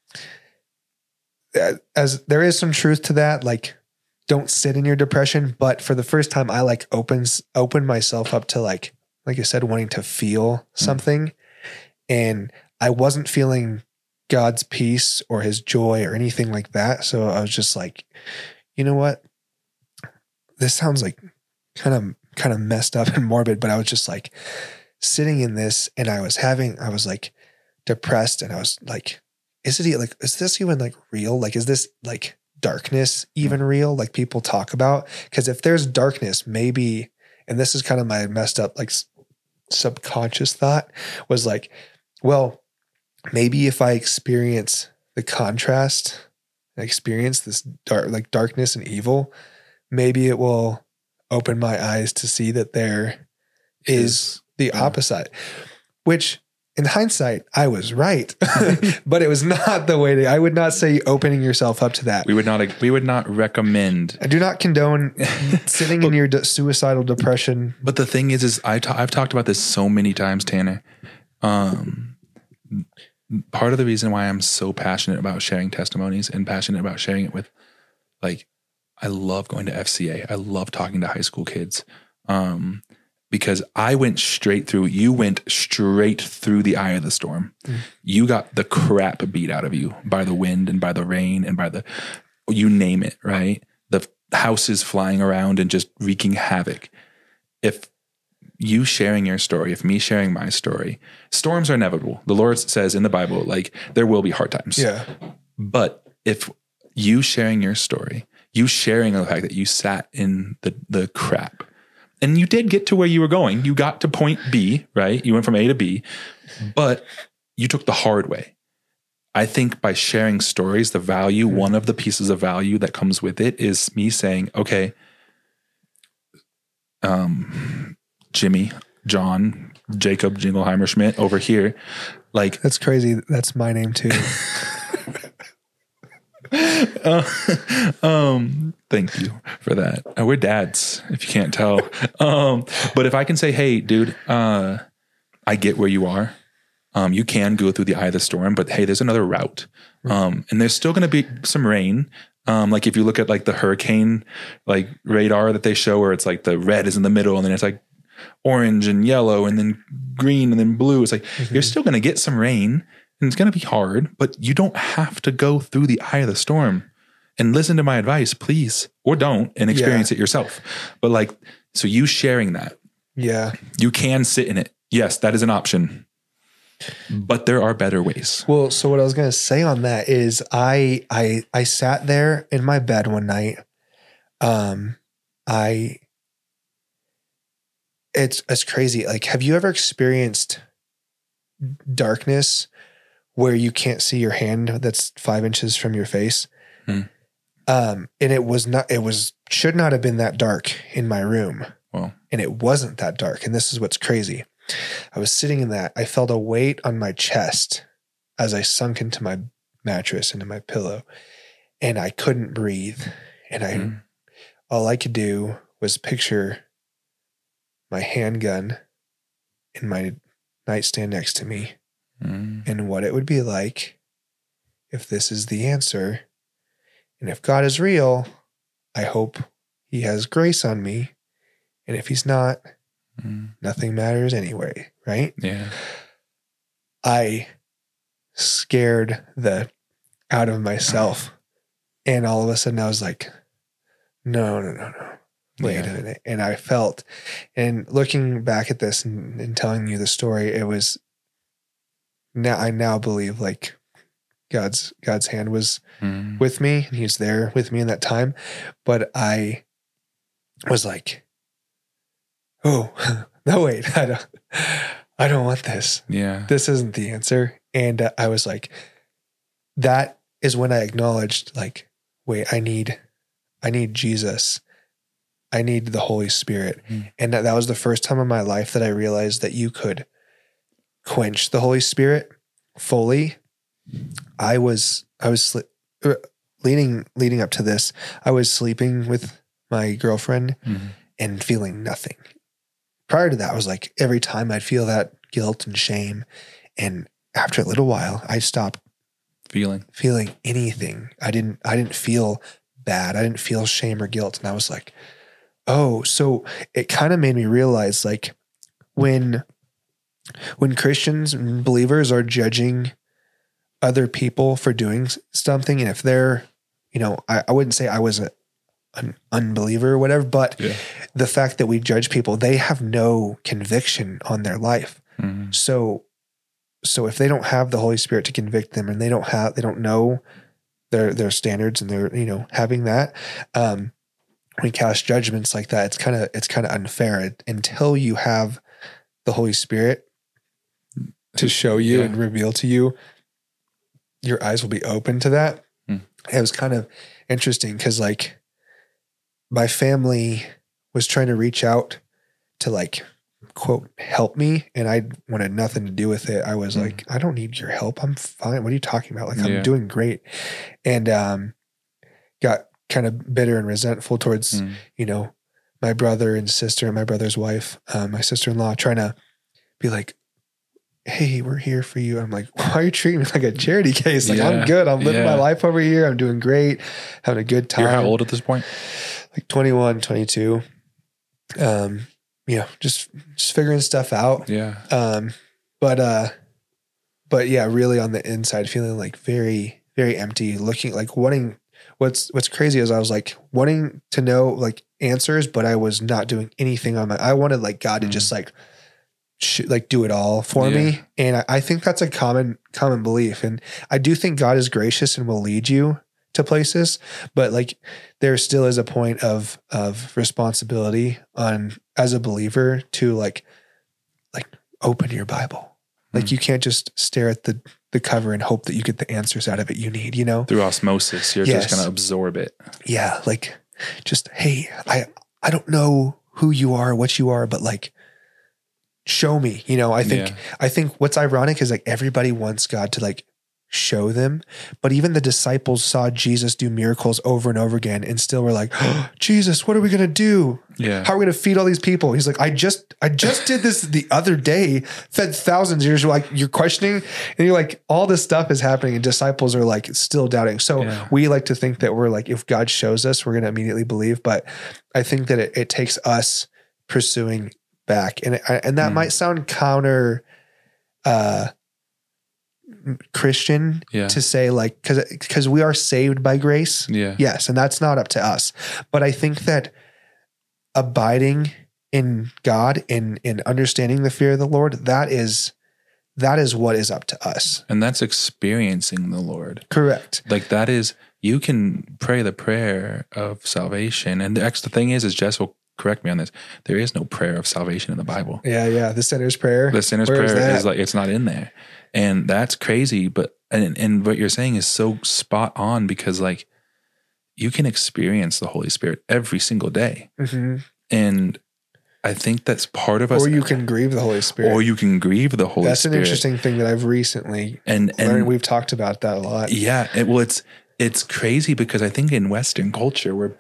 as there is some truth to that, like, don't sit in your depression. But for the first time, I like opened myself up to like I said, wanting to feel something. And I wasn't feeling God's peace or his joy or anything like that. So I was just like, you know what? This sounds like kind of messed up and morbid, but I was just like sitting in this, and I was like depressed, and I was like, is this even like real? Like, is this like darkness even real? Like people talk about, because if there's darkness, maybe, and this is kind of my messed up, like subconscious thought was like, well, maybe if I experience the contrast, experience this darkness and evil, maybe it will open my eyes to see that there is the opposite, which in hindsight, I was right, but it was not the way I would not say opening yourself up to that. We would not recommend. I do not condone sitting in your suicidal depression. But the thing is I've talked about this so many times, Tanner. Part of the reason why I'm so passionate about sharing testimonies and passionate about sharing it with, like, I love going to FCA. I love talking to high school kids. Because you went straight through the eye of the storm. You got the crap beat out of you by the wind and by the rain and by you name it, right? The houses flying around and just wreaking havoc. If you sharing your story, if me sharing my story, storms are inevitable. The Lord says in the Bible, like, there will be hard times. Yeah. But if you sharing your story, you sharing the fact that you sat in the crap, and you did get to where you were going. You got to point B, right? You went from A to B, but you took the hard way. I think by sharing stories, the value, one of the pieces of value that comes with it is me saying, okay, Jimmy, John, Jacob Jingleheimer Schmidt over here, like that's crazy. That's my name too. Thank you for that. We're dads, if you can't tell. But if I can say, hey, dude, I get where you are. You can go through the eye of the storm, but hey, there's another route. And there's still going to be some rain. Like if you look at like the hurricane, like radar that they show where it's like the red is in the middle and then it's like orange and yellow and then green and then blue. It's like, you're still going to get some rain and it's going to be hard, but you don't have to go through the eye of the storm. And listen to my advice, please, or don't, and experience it yourself. But like, so you sharing that. Yeah. You can sit in it. Yes, that is an option. But there are better ways. Well, so what I was going to say on that is I sat there in my bed one night. It's crazy. Like, have you ever experienced darkness where you can't see your hand that's 5 inches from your face? And should not have been that dark in my room. Well, and it wasn't that dark. And this is what's crazy. I was sitting in that. I felt a weight on my chest as I sunk into my mattress, into my pillow, and I couldn't breathe. And all I could do was picture my handgun in my nightstand next to me and what it would be like if this is the answer. And if God is real, I hope he has grace on me. And if he's not, nothing matters anyway, right? Yeah. I scared the out of myself. And all of a sudden I was like, no. Wait a minute. And I felt, and looking back at this and telling you the story, it was, I now believe like God's hand was with me and he's there with me in that time. But I was like, oh, no, wait, I don't want this. Yeah. This isn't the answer. And I was like, that is when I acknowledged like, wait, I need Jesus. I need the Holy Spirit. And that was the first time in my life that I realized that you could quench the Holy Spirit fully. I was leading up to this. I was sleeping with my girlfriend and feeling nothing. Prior to that, I was like, every time I'd feel that guilt and shame. And after a little while, I stopped feeling anything. I didn't feel bad. I didn't feel shame or guilt. And I was like, oh, so it kind of made me realize like when Christians and believers are judging other people for doing something, and if they're, I wouldn't say I was an unbeliever or whatever, but the fact that we judge people, they have no conviction on their life. So if they don't have the Holy Spirit to convict them and they don't know their standards and they're, having that, we cast judgments like that. It's kind of unfair until you have the Holy Spirit to show you and reveal to you. Your eyes will be open to that. It was kind of interesting because like my family was trying to reach out to like, quote, help me. And I wanted nothing to do with it. I was like, I don't need your help. I'm fine. What are you talking about? Like, I'm doing great. And got kind of bitter and resentful towards, my brother and sister and my brother's wife, my sister-in-law, trying to be like, hey, we're here for you. I'm like, why are you treating me like a charity case? Like, I'm good. I'm living my life over here. I'm doing great. Having a good time. You're how old at this point? Like 21, 22. Just figuring stuff out. Yeah. But yeah, really on the inside, feeling like very, very empty, looking like wanting, what's crazy is I was like wanting to know like answers, but I was not doing anything I wanted like God to just like do it all for me. And I think that's a common belief. And I do think God is gracious and will lead you to places, but like there still is a point of responsibility on as a believer to like open your Bible, Like you can't just stare at the cover and hope that you get the answers out of it you need, you know? Through osmosis, you're just going to absorb it. Yeah. Like just, hey, I don't know who you are, what you are, but like, show me, you know. I think what's ironic is like everybody wants God to like show them, but even the disciples saw Jesus do miracles over and over again and still were like, oh, Jesus, what are we going to do? Yeah. How are we going to feed all these people? He's like, I just did this the other day, fed thousands. You're like, you're questioning and you're like, all this stuff is happening and disciples are like still doubting. So we like to think that we're like, if God shows us, we're going to immediately believe. But I think that it takes us pursuing back. And that might sound counter Christian to say like, cause we are saved by grace. Yeah. Yes. And that's not up to us. But I think that abiding in God in understanding the fear of the Lord, that is what is up to us. And that's experiencing the Lord. Correct. Like that is, you can pray the prayer of salvation. And the thing is Jess will correct me on this. There is no prayer of salvation in the Bible. Yeah. The sinner's prayer. The sinner's prayer is like, it's not in there. And that's crazy. But, and what you're saying is so spot on because like you can experience the Holy Spirit every single day. Mm-hmm. And I think that's part of us. Or you can grieve the Holy Spirit. That's an interesting thing that I've recently learned. We've talked about that a lot. Yeah. It's crazy because I think in Western culture where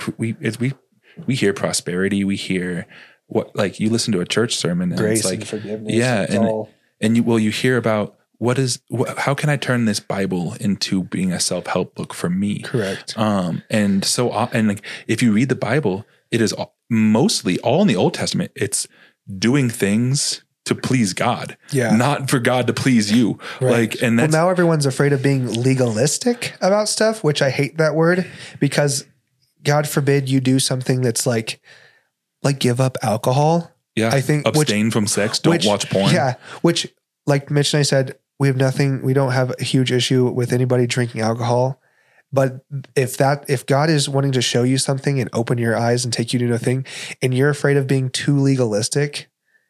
we hear prosperity, we hear what, like you listen to a church sermon and grace it's like, and forgiveness. Yeah. You hear about how can I turn this Bible into being a self-help book for me? Correct. And like, if you read the Bible, it is mostly all in the Old Testament. It's doing things to please God, not for God to please you. Right. Like, and that's, now everyone's afraid of being legalistic about stuff, which I hate that word because God forbid you do something that's like give up alcohol. Yeah. I think abstain from sex. Don't watch porn. Yeah. Which like Mitch and I said, we don't have a huge issue with anybody drinking alcohol. But if God is wanting to show you something and open your eyes and take you to a thing and you're afraid of being too legalistic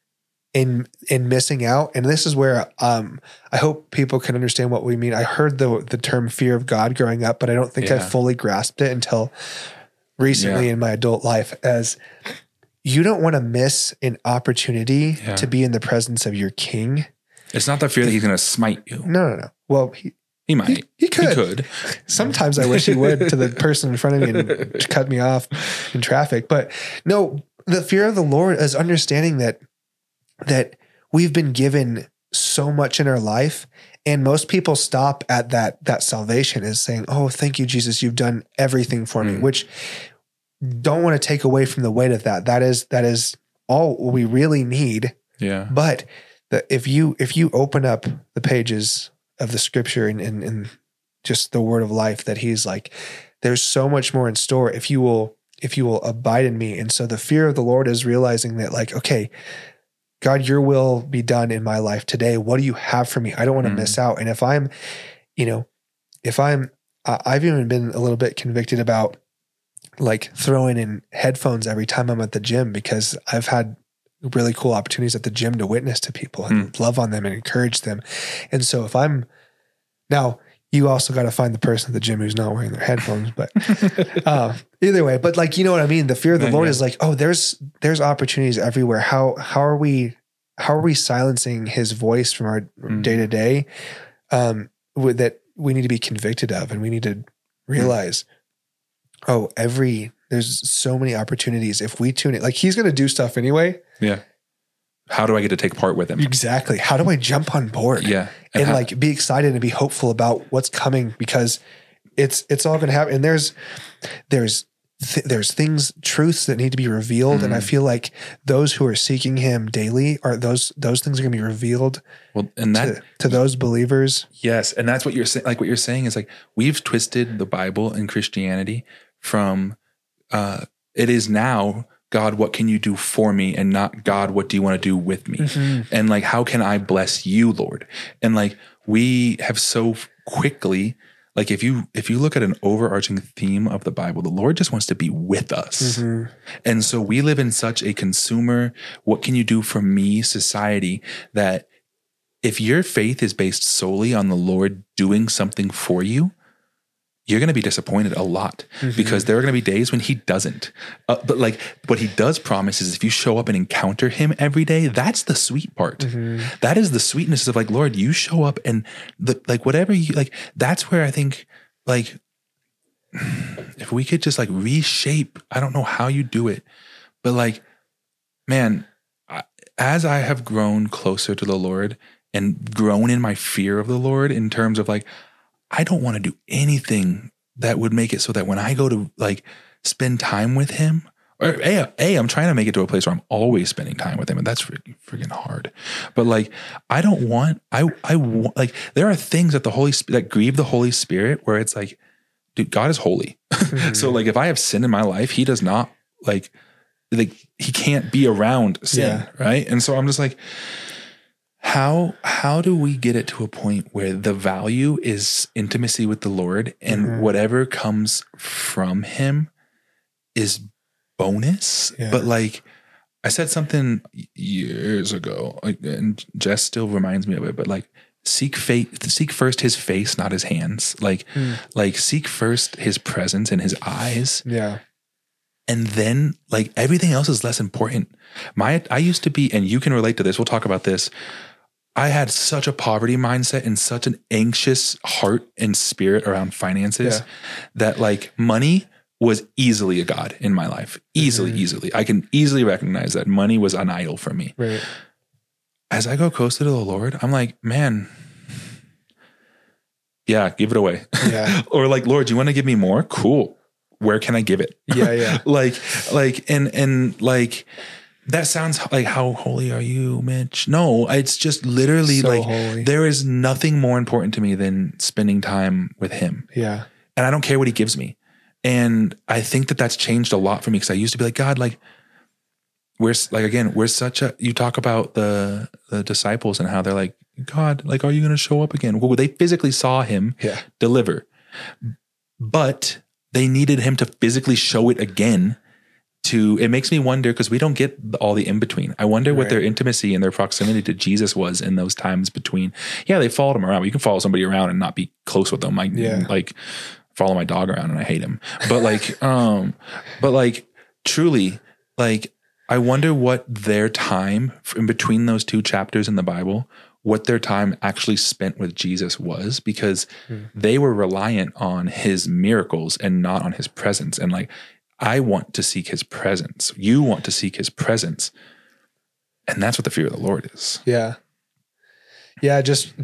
in missing out. And this is where I hope people can understand what we mean. I heard the term fear of God growing up, but I don't think I fully grasped it until recently in my adult life, as you don't want to miss an opportunity to be in the presence of your king. It's not the fear that he's going to smite you. No. Well, he might. He could. Sometimes I wish he would to the person in front of me and cut me off in traffic. But no, the fear of the Lord is understanding that we've been given so much in our life. And most people stop at that salvation is saying, oh, thank you, Jesus. You've done everything for me, which don't want to take away from the weight of that. That is all we really need. Yeah. But if you open up the pages of the scripture and just the word of life, that he's like, there's so much more in store if you will abide in me. And so the fear of the Lord is realizing that like, okay, God, your will be done in my life today. What do you have for me? I don't want to miss out. And I've even been a little bit convicted about like throwing in headphones every time I'm at the gym, because I've had really cool opportunities at the gym to witness to people and love on them and encourage them. And so if I'm now, you also got to find the person at the gym who's not wearing their headphones, but either way, but like, you know what I mean? The fear of the Lord is like, oh, there's opportunities everywhere. How are we silencing his voice from our day to day? That we need to be convicted of, and we need to realize, there's so many opportunities if we tune it. Like he's going to do stuff anyway. Yeah. How do I get to take part with him? Exactly. How do I jump on board? Yeah. And like be excited and be hopeful about what's coming, because it's all going to happen. And there's things, truths that need to be revealed. And I feel like those who are seeking him daily those things are going to be revealed. Well, and to those believers. Yes. And that's what you're saying. Like what you're saying is like, we've twisted the Bible and Christianity from, it is now, God, what can you do for me? And not, God, what do you want to do with me? And like, how can I bless you, Lord? And like, we have so quickly, like if you look at an overarching theme of the Bible, the Lord just wants to be with us. And so we live in such a consumer, what can you do for me society, that if your faith is based solely on the Lord doing something for you, you're going to be disappointed a lot because there are going to be days when he doesn't. But like what he does promise is if you show up and encounter him every day, that's the sweet part. That is the sweetness of like, Lord, you show up and like whatever you like, that's where I think like, if we could just like reshape, I don't know how you do it, but like, man, as I have grown closer to the Lord and grown in my fear of the Lord in terms of like, I don't want to do anything that would make it so that when I go to like spend time with him, or I'm trying to make it to a place where I'm always spending time with him, and that's freaking hard. But like, I don't want, I want, like, there are things that that grieve the Holy Spirit where it's like, dude, God is holy. So like, if I have sin in my life, he does not like he can't be around sin. Right. And so I'm just like, how do we get it to a point where the value is intimacy with the Lord and whatever comes from him is bonus? But like, I said something years ago, like, and Jess still reminds me of it, but like, seek first his face, not his hands. Like seek first his presence and his eyes. Yeah. And then like everything else is less important. I used to be, and you can relate to this, we'll talk about this. I had such a poverty mindset and such an anxious heart and spirit around finances that like money was easily a god in my life. Easily. I can easily recognize that money was an idol for me. Right. As I go closer to the Lord, I'm like, man, yeah, give it away. Yeah. Or like, Lord, do you want to give me more? Cool. Where can I give it? Yeah. like, and like, that sounds like, how holy are you, Mitch? No, it's just literally so like, holy. There is nothing more important to me than spending time with him. Yeah. And I don't care what he gives me. And I think that that's changed a lot for me because I used to be like, God, like, we're such a, you talk about the disciples and how they're like, God, like, are you going to show up again? Well, they physically saw him deliver, but they needed him to physically show it again. It makes me wonder, because we don't get all the in between. I wonder what their intimacy and their proximity to Jesus was in those times between. Yeah, they followed him around. You can follow somebody around and not be close with them. Like follow my dog around and I hate him. But like, truly, like, I wonder what their time in between those two chapters in the Bible, what their time actually spent with Jesus was, because they were reliant on his miracles and not on his presence. And like, I want to seek his presence. You want to seek his presence. And that's what the fear of the Lord is. Yeah. Yeah. Just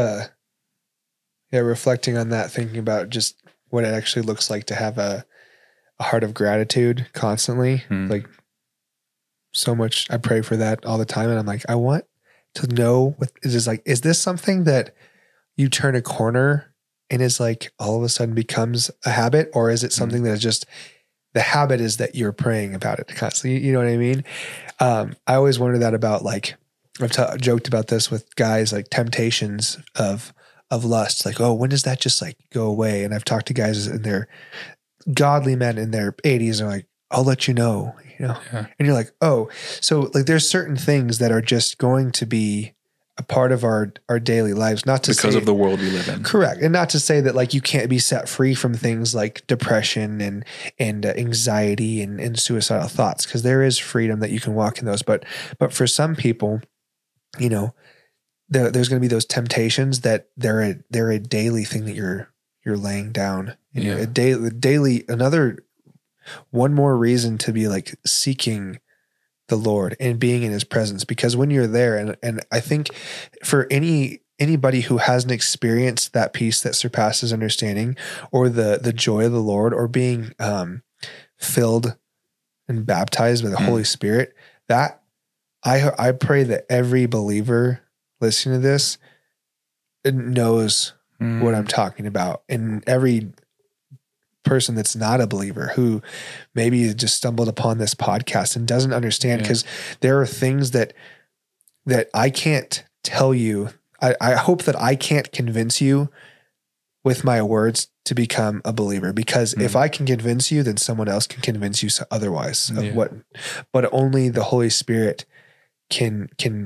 reflecting on that, thinking about just what it actually looks like to have a heart of gratitude constantly. Like, so much, I pray for that all the time. And I'm like, I want to know what is this like, is this something that you turn a corner and is like all of a sudden becomes a habit? Or is it something that is just, the habit is that you're praying about it constantly? You know what I mean? I always wonder that about, like, I've joked about this with guys, like temptations of lust. Like, oh, when does that just like go away? And I've talked to guys in their godly men in their 80s and are like, I'll let you know, and you're like, oh, so like there's certain things that are just going to be a part of our daily lives, not to because of the world we live in. Correct. And not to say that like you can't be set free from things like depression and anxiety and suicidal thoughts, because there is freedom that you can walk in those. But for some people, there's going to be those temptations that they're a daily thing that you're laying down. A daily one more reason to be like seeking the Lord and being in his presence, because when you're there, and I think for anybody who hasn't experienced that peace that surpasses understanding, or the joy of the Lord, or being filled and baptized by the Holy Spirit, that I pray that every believer listening to this knows what I'm talking about, and every person that's not a believer who maybe just stumbled upon this podcast and doesn't understand, because there are things that I can't tell you. I hope that I can't convince you with my words to become a believer, because if I can convince you, then someone else can convince you otherwise of what, but only the Holy Spirit can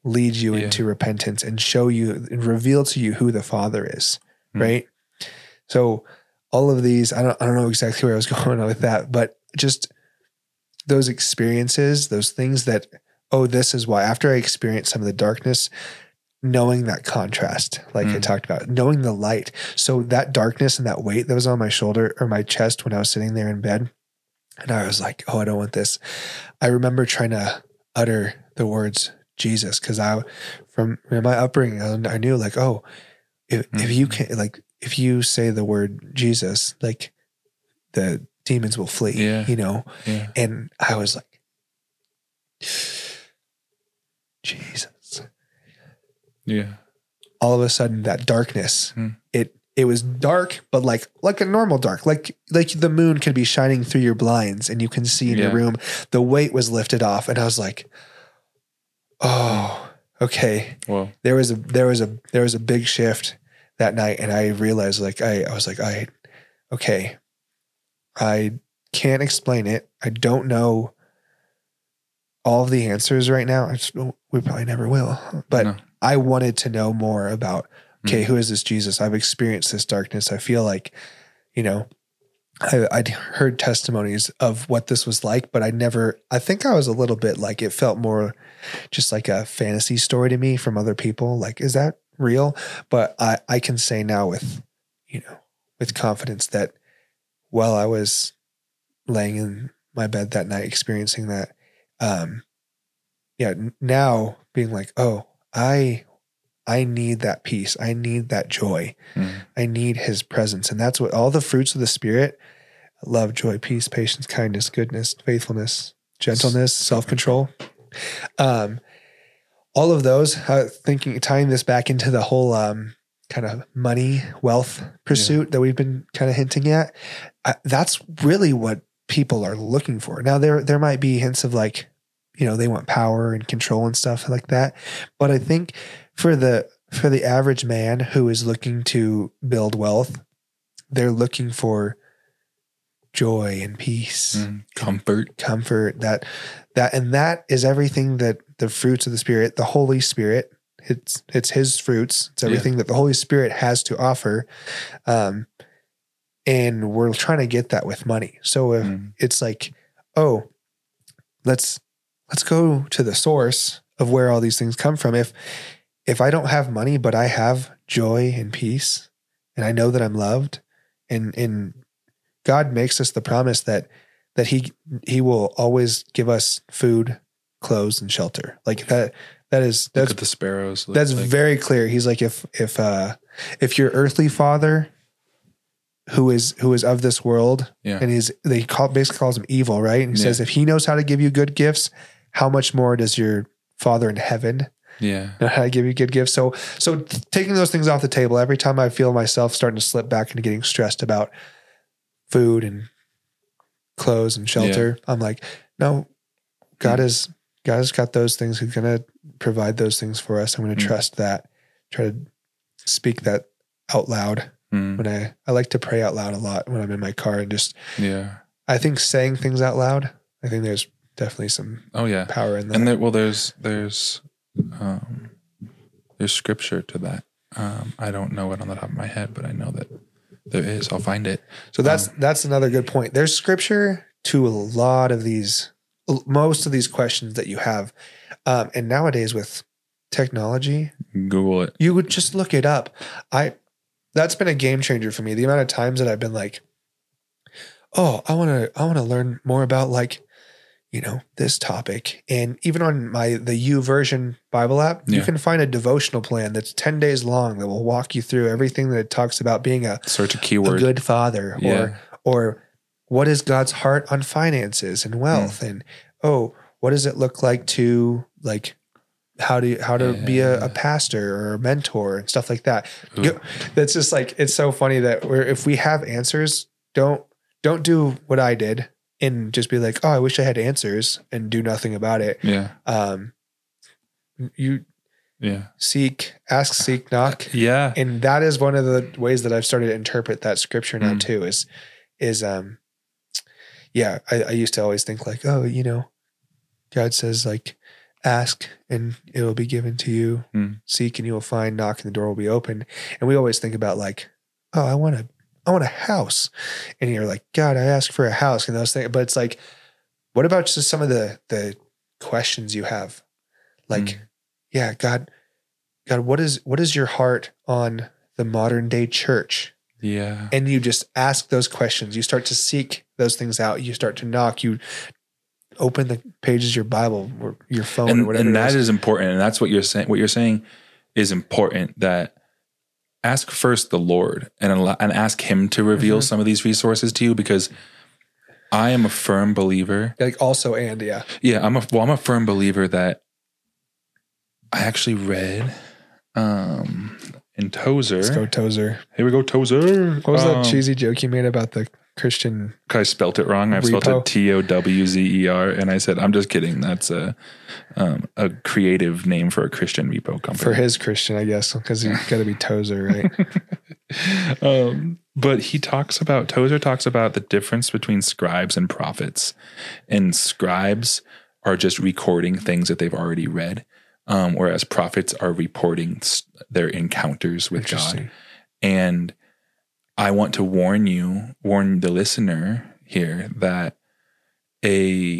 lead you into repentance and show you and reveal to you who the Father is, right? So all of these, I don't know exactly where I was going with that, but just those experiences, those things that, oh, this is why, after I experienced some of the darkness, knowing that contrast, like I talked about, knowing the light. So that darkness and that weight that was on my shoulder or my chest when I was sitting there in bed, and I was like, oh, I don't want this. I remember trying to utter the words Jesus, because from my upbringing, I knew like, oh, if you can, like, if you say the word Jesus, like the demons will flee, you know? Yeah. And I was like, Jesus. Yeah. All of a sudden that darkness, it was dark, but like a normal dark, like the moon could be shining through your blinds and you can see in your room. The weight was lifted off, and I was like, oh, okay. Well, there was a big shift that night, and I realized, like, I was like, okay, I can't explain it. I don't know all of the answers right now. We probably never will, but I wanted to know more about, okay, who is this Jesus? I've experienced this darkness. I feel like, you know, I'd heard testimonies of what this was like, but I think I was a little bit like, it felt more just like a fantasy story to me from other people. Like, is that real? But I can say now with confidence that while I was laying in my bed that night experiencing that, now being like, oh, I need that peace. I need that joy. I need his presence. And that's what all the fruits of the Spirit, love, joy, peace, patience, kindness, goodness, faithfulness, gentleness, self-control. All of those, tying this back into the whole kind of money, wealth pursuit that we've been kind of hinting at, that's really what people are looking for. Now, there might be hints of like, you know, they want power and control and stuff like that. But I think for the average man who is looking to build wealth, they're looking for joy and peace, comfort, and that is everything that the fruits of the Spirit, the Holy Spirit, it's his fruits. It's everything that the Holy Spirit has to offer. And we're trying to get that with money. So if it's like, oh, let's go to the source of where all these things come from. If I don't have money, but I have joy and peace, and I know that I'm loved, and God makes us the promise that he will always give us food, clothes, and shelter. Like that's look at the sparrows. That's like very clear. He's like, if your earthly father, who is of this world, and basically calls him evil, right? And he says, if he knows how to give you good gifts, how much more does your Father in heaven know how to give you good gifts? So taking those things off the table, every time I feel myself starting to slip back into getting stressed about food and clothes and shelter, I'm like, no, God has got those things. He's going to provide those things for us. I'm going to trust that, try to speak that out loud. When I like to pray out loud a lot when I'm in my car, and just, I think saying things out loud, I think there's definitely some power in that. And there's scripture to that. I don't know it on the top of my head, but I know that there is. I'll find it. So that's another good point. There's scripture to a lot of most of these questions that you have. And nowadays with technology, Google it. You would just look it up. That's been a game changer for me. The amount of times that I've been like, oh, I want to learn more about, like, you know, this topic. And even on the YouVersion Bible app, you can find a devotional plan that's 10 days long that will walk you through everything that it talks about being search a keyword, a good father, or what is God's heart on finances and wealth, and what does it look like to, like, how to be a pastor or a mentor and stuff like that. That's just like, it's so funny that if we have answers, don't do what I did and just be like, oh, I wish I had answers, and do nothing about it. Ask, seek, knock. And that is one of the ways that I've started to interpret that scripture now too, I used to always think like, oh, you know, God says, like, ask and it will be given to you. Seek and you will find. Knock and the door will be open. And we always think about like, oh, I want a house. And you're like, God, I asked for a house and those things. But it's like, what about just some of the questions you have? Like, yeah, God, what is your heart on the modern day church? Yeah. And you just ask those questions. You start to seek those things out. You start to knock. You open the pages of your Bible or your phone or whatever. And that is important. And that's what you're saying. What you're saying is important, that ask first the Lord and ask him to reveal some of these resources to you, because I am a firm believer. Like also, and yeah. Yeah. I'm a firm believer that I actually read, in Tozer. Let's go Tozer. Here we go, Tozer. What was that cheesy joke you made about the Christian? I spelt it wrong. I spelt it Towzer, and I said, I'm just kidding. That's a creative name for a Christian repo company. For his Christian, I guess, because he's got to be Tozer, right? But Tozer talks about the difference between scribes and prophets. And scribes are just recording things that they've already read. Whereas prophets are reporting their encounters with God. And I want to warn the listener here that a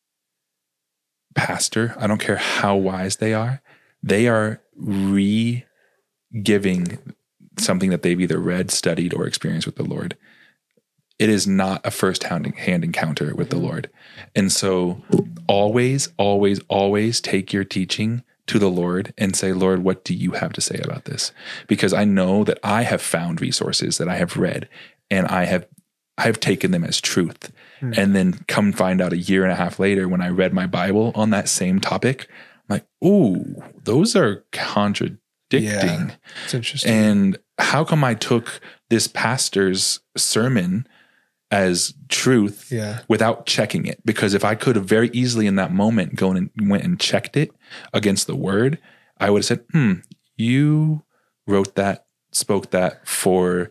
pastor, I don't care how wise they are re-giving something that they've either read, studied, or experienced with the Lord. It is not a first-hand encounter with the Lord. And so always, always, always take your teaching to the Lord and say, Lord, what do you have to say about this? Because I know that I have found resources that I have read and I have taken them as truth. And then come find out a year and a half later when I read my Bible on that same topic, I'm like, ooh, those are contradicting. Yeah, it's interesting. And how come I took this pastor's sermon as truth without checking it? Because if I could have very easily in that moment went and checked it against the word, I would have said, you wrote that, spoke that for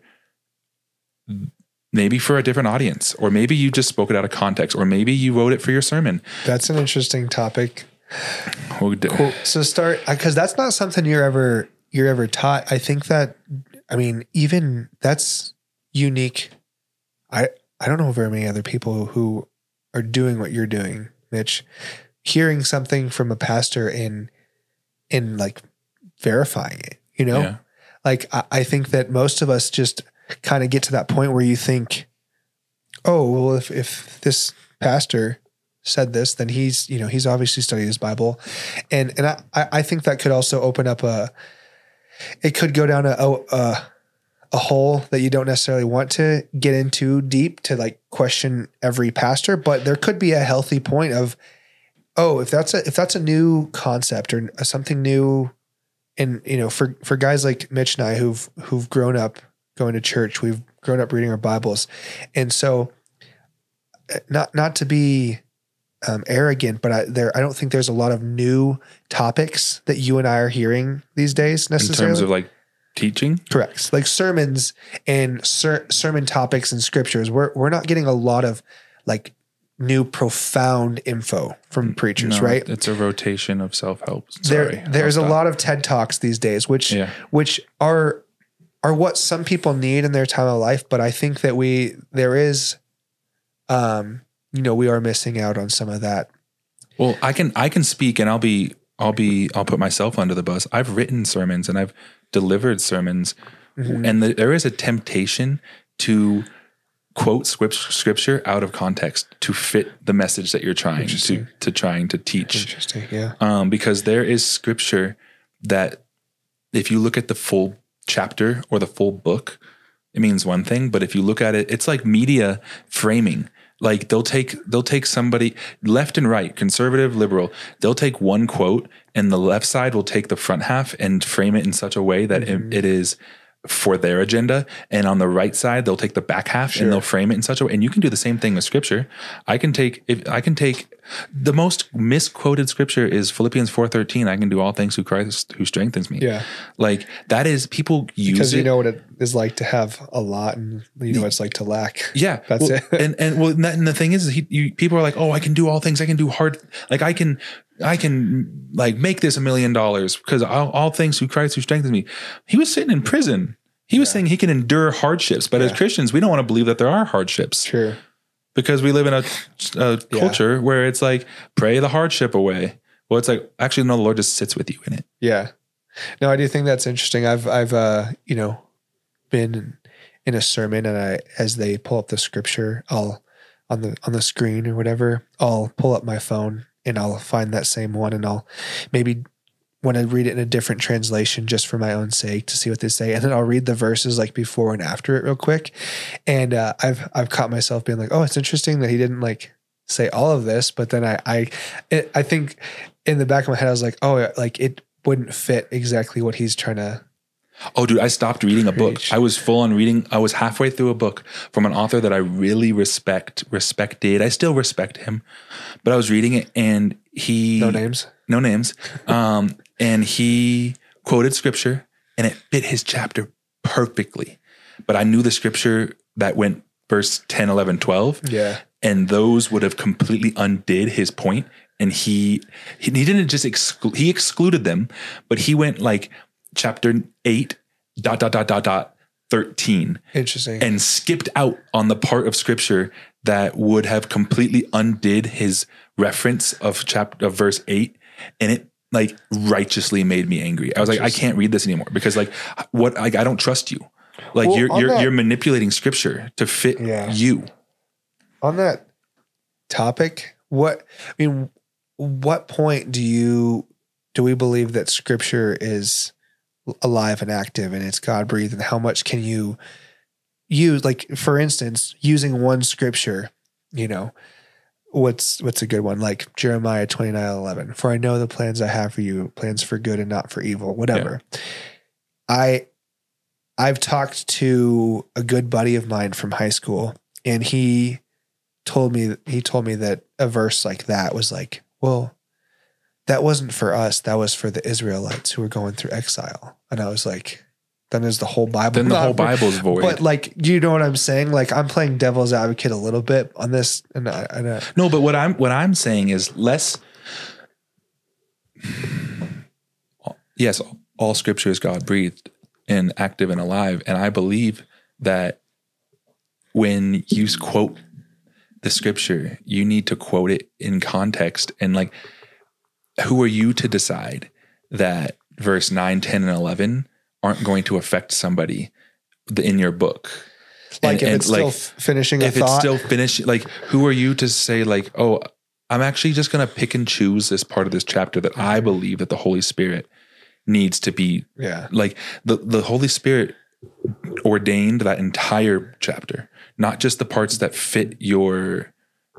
maybe for a different audience, or maybe you just spoke it out of context, or maybe you wrote it for your sermon. That's an interesting topic. Cool. So because that's not something you're ever taught. I think that, even that's unique. I don't know very many other people who are doing what you're doing, Mitch. Hearing something from a pastor and like verifying it, Yeah. Like I think that most of us just kind of get to that point where you think, oh, well, if this pastor said this, then he's obviously studied his Bible. And I think that could also open up it could go down a hole that you don't necessarily want to get into deep to like question every pastor, but there could be a healthy point of, oh, if that's a new concept or something new. And, for guys like Mitch and I who've grown up going to church, we've grown up reading our Bibles. And so not to be arrogant, but I don't think there's a lot of new topics that you and I are hearing these days necessarily. In terms of like teaching? Correct. Like sermons and sermon topics and scriptures. We're not getting a lot of like new profound info from preachers, right? It's a rotation of self-help. There's a lot of TED Talks these days, which are what some people need in their time of life. But I think that we are missing out on some of that. Well, I can speak, and I'll put myself under the bus. I've written sermons and I've delivered sermons, and there is a temptation to quote scripture out of context to fit the message that you're trying to teach. Interesting, yeah. Because there is scripture that if you look at the full chapter or the full book, it means one thing, but if you look at it, it's like media framing. Like they'll take somebody left and right, conservative, liberal. They'll take one quote and the left side will take the front half and frame it in such a way that it is for their agenda. And on the right side, they'll take the back half and they'll frame it in such a way. And you can do the same thing with scripture. I can take the most misquoted scripture is Philippians 4:13. I can do all things through Christ who strengthens me. Yeah. Like that is people use because it. You know what it is like to have a lot and you know what it's like to lack. Yeah. That's it. And the thing is people are like, oh, I can do all things. I can do hard. Like I can I can like make this $1 million because all things through Christ who strengthens me. He was sitting in prison. He was saying he can endure hardships, but as Christians, we don't want to believe that there are hardships. Sure. Because we live in a culture where it's like, pray the hardship away. Well, it's like, actually, no, the Lord just sits with you in it. Yeah. No, I do think that's interesting. I've been in a sermon, and as they pull up the scripture, I'll on the screen or whatever, I'll pull up my phone and I'll find that same one, and I'll maybe want to read it in a different translation just for my own sake to see what they say. And then I'll read the verses like before and after it real quick. And I've caught myself being like, oh, it's interesting that he didn't like say all of this. But then I think in the back of my head, I was like, oh, like it wouldn't fit exactly what he's trying to. Oh, dude, I stopped reading a book. Preach. I was full on reading. I was halfway through a book from an author that I really respected. I still respect him, but I was reading it and No names. And he quoted scripture and it fit his chapter perfectly. But I knew the scripture that went verse 10, 11, 12. Yeah. And those would have completely undid his point. And he didn't just he excluded them, but he went like chapter 8, ... 13. Interesting. And skipped out on the part of scripture that would have completely undid his reference of verse 8. And it like righteously made me angry. I was like, I can't read this anymore because like I don't trust you. Like you're manipulating scripture to fit you. On that topic, what point do we believe that scripture is alive and active and it's God breathed, and how much can you use, like for instance, using one scripture, what's a good one? Like Jeremiah 29:11, for I know the plans I have for you, plans for good and not for evil, whatever. Yeah. I've talked to a good buddy of mine from high school, and he told me that a verse like that was like, well, that wasn't for us. That was for the Israelites who were going through exile. And I was like, then is the whole Bible. Then the whole Bible's void. But like, do you know what I'm saying? Like I'm playing devil's advocate a little bit on this. And no, but what I'm saying is less. Yes, all scripture is God breathed and active and alive. And I believe that when you quote the scripture, you need to quote it in context. And like, who are you to decide that verse 9, 10, and 11 aren't going to affect somebody in your book? Like if it's still finishing a thought? If it's still finishing, like who are you to say like, oh, I'm actually just going to pick and choose this part of this chapter that I believe that the Holy Spirit needs to be. Yeah. Like the Holy Spirit ordained that entire chapter, not just the parts that fit your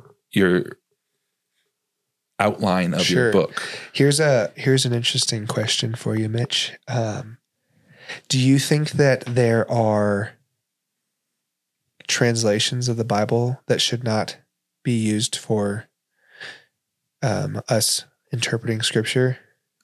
outline of your book. Here's an interesting question for you, Mitch. Do you think that there are translations of the Bible that should not be used for us interpreting scripture?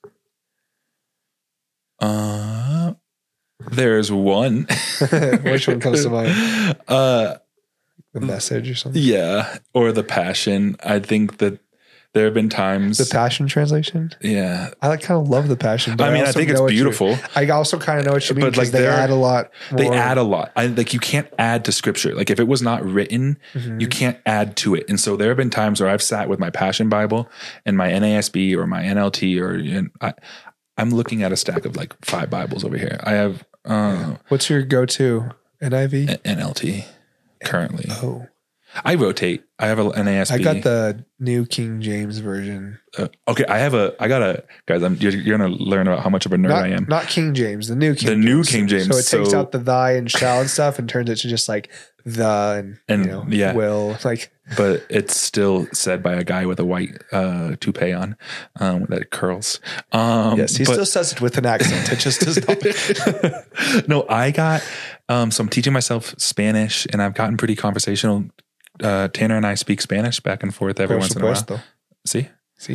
There's one. Which one comes to mind? The Message or something? Yeah, or the Passion. I think that there have been times. The Passion translation? Yeah. I kind of love the Passion. But I think it's beautiful. I also kind of know what you mean, because they add a lot more. They add a lot. You can't add to scripture. Like if it was not written, you can't add to it. And so there have been times where I've sat with my Passion Bible and my NASB or my NLT, I'm looking at a stack of like 5 Bibles over here. I have. What's your go-to? NIV? NLT currently. Oh. I rotate. I have an NASB. I got the New King James Version. Okay, guys. You're gonna learn about how much of a nerd I am. Not King James, the New King. The James. New King James. So it takes out the thy and shall and stuff and turns it to just like the and will, like. But it's still said by a guy with a white toupee on that curls. Yes, he still says it with an accent. It just does not. No, I got. So I'm teaching myself Spanish, and I've gotten pretty conversational. Tanner and I speak Spanish back and forth every once in a while. See?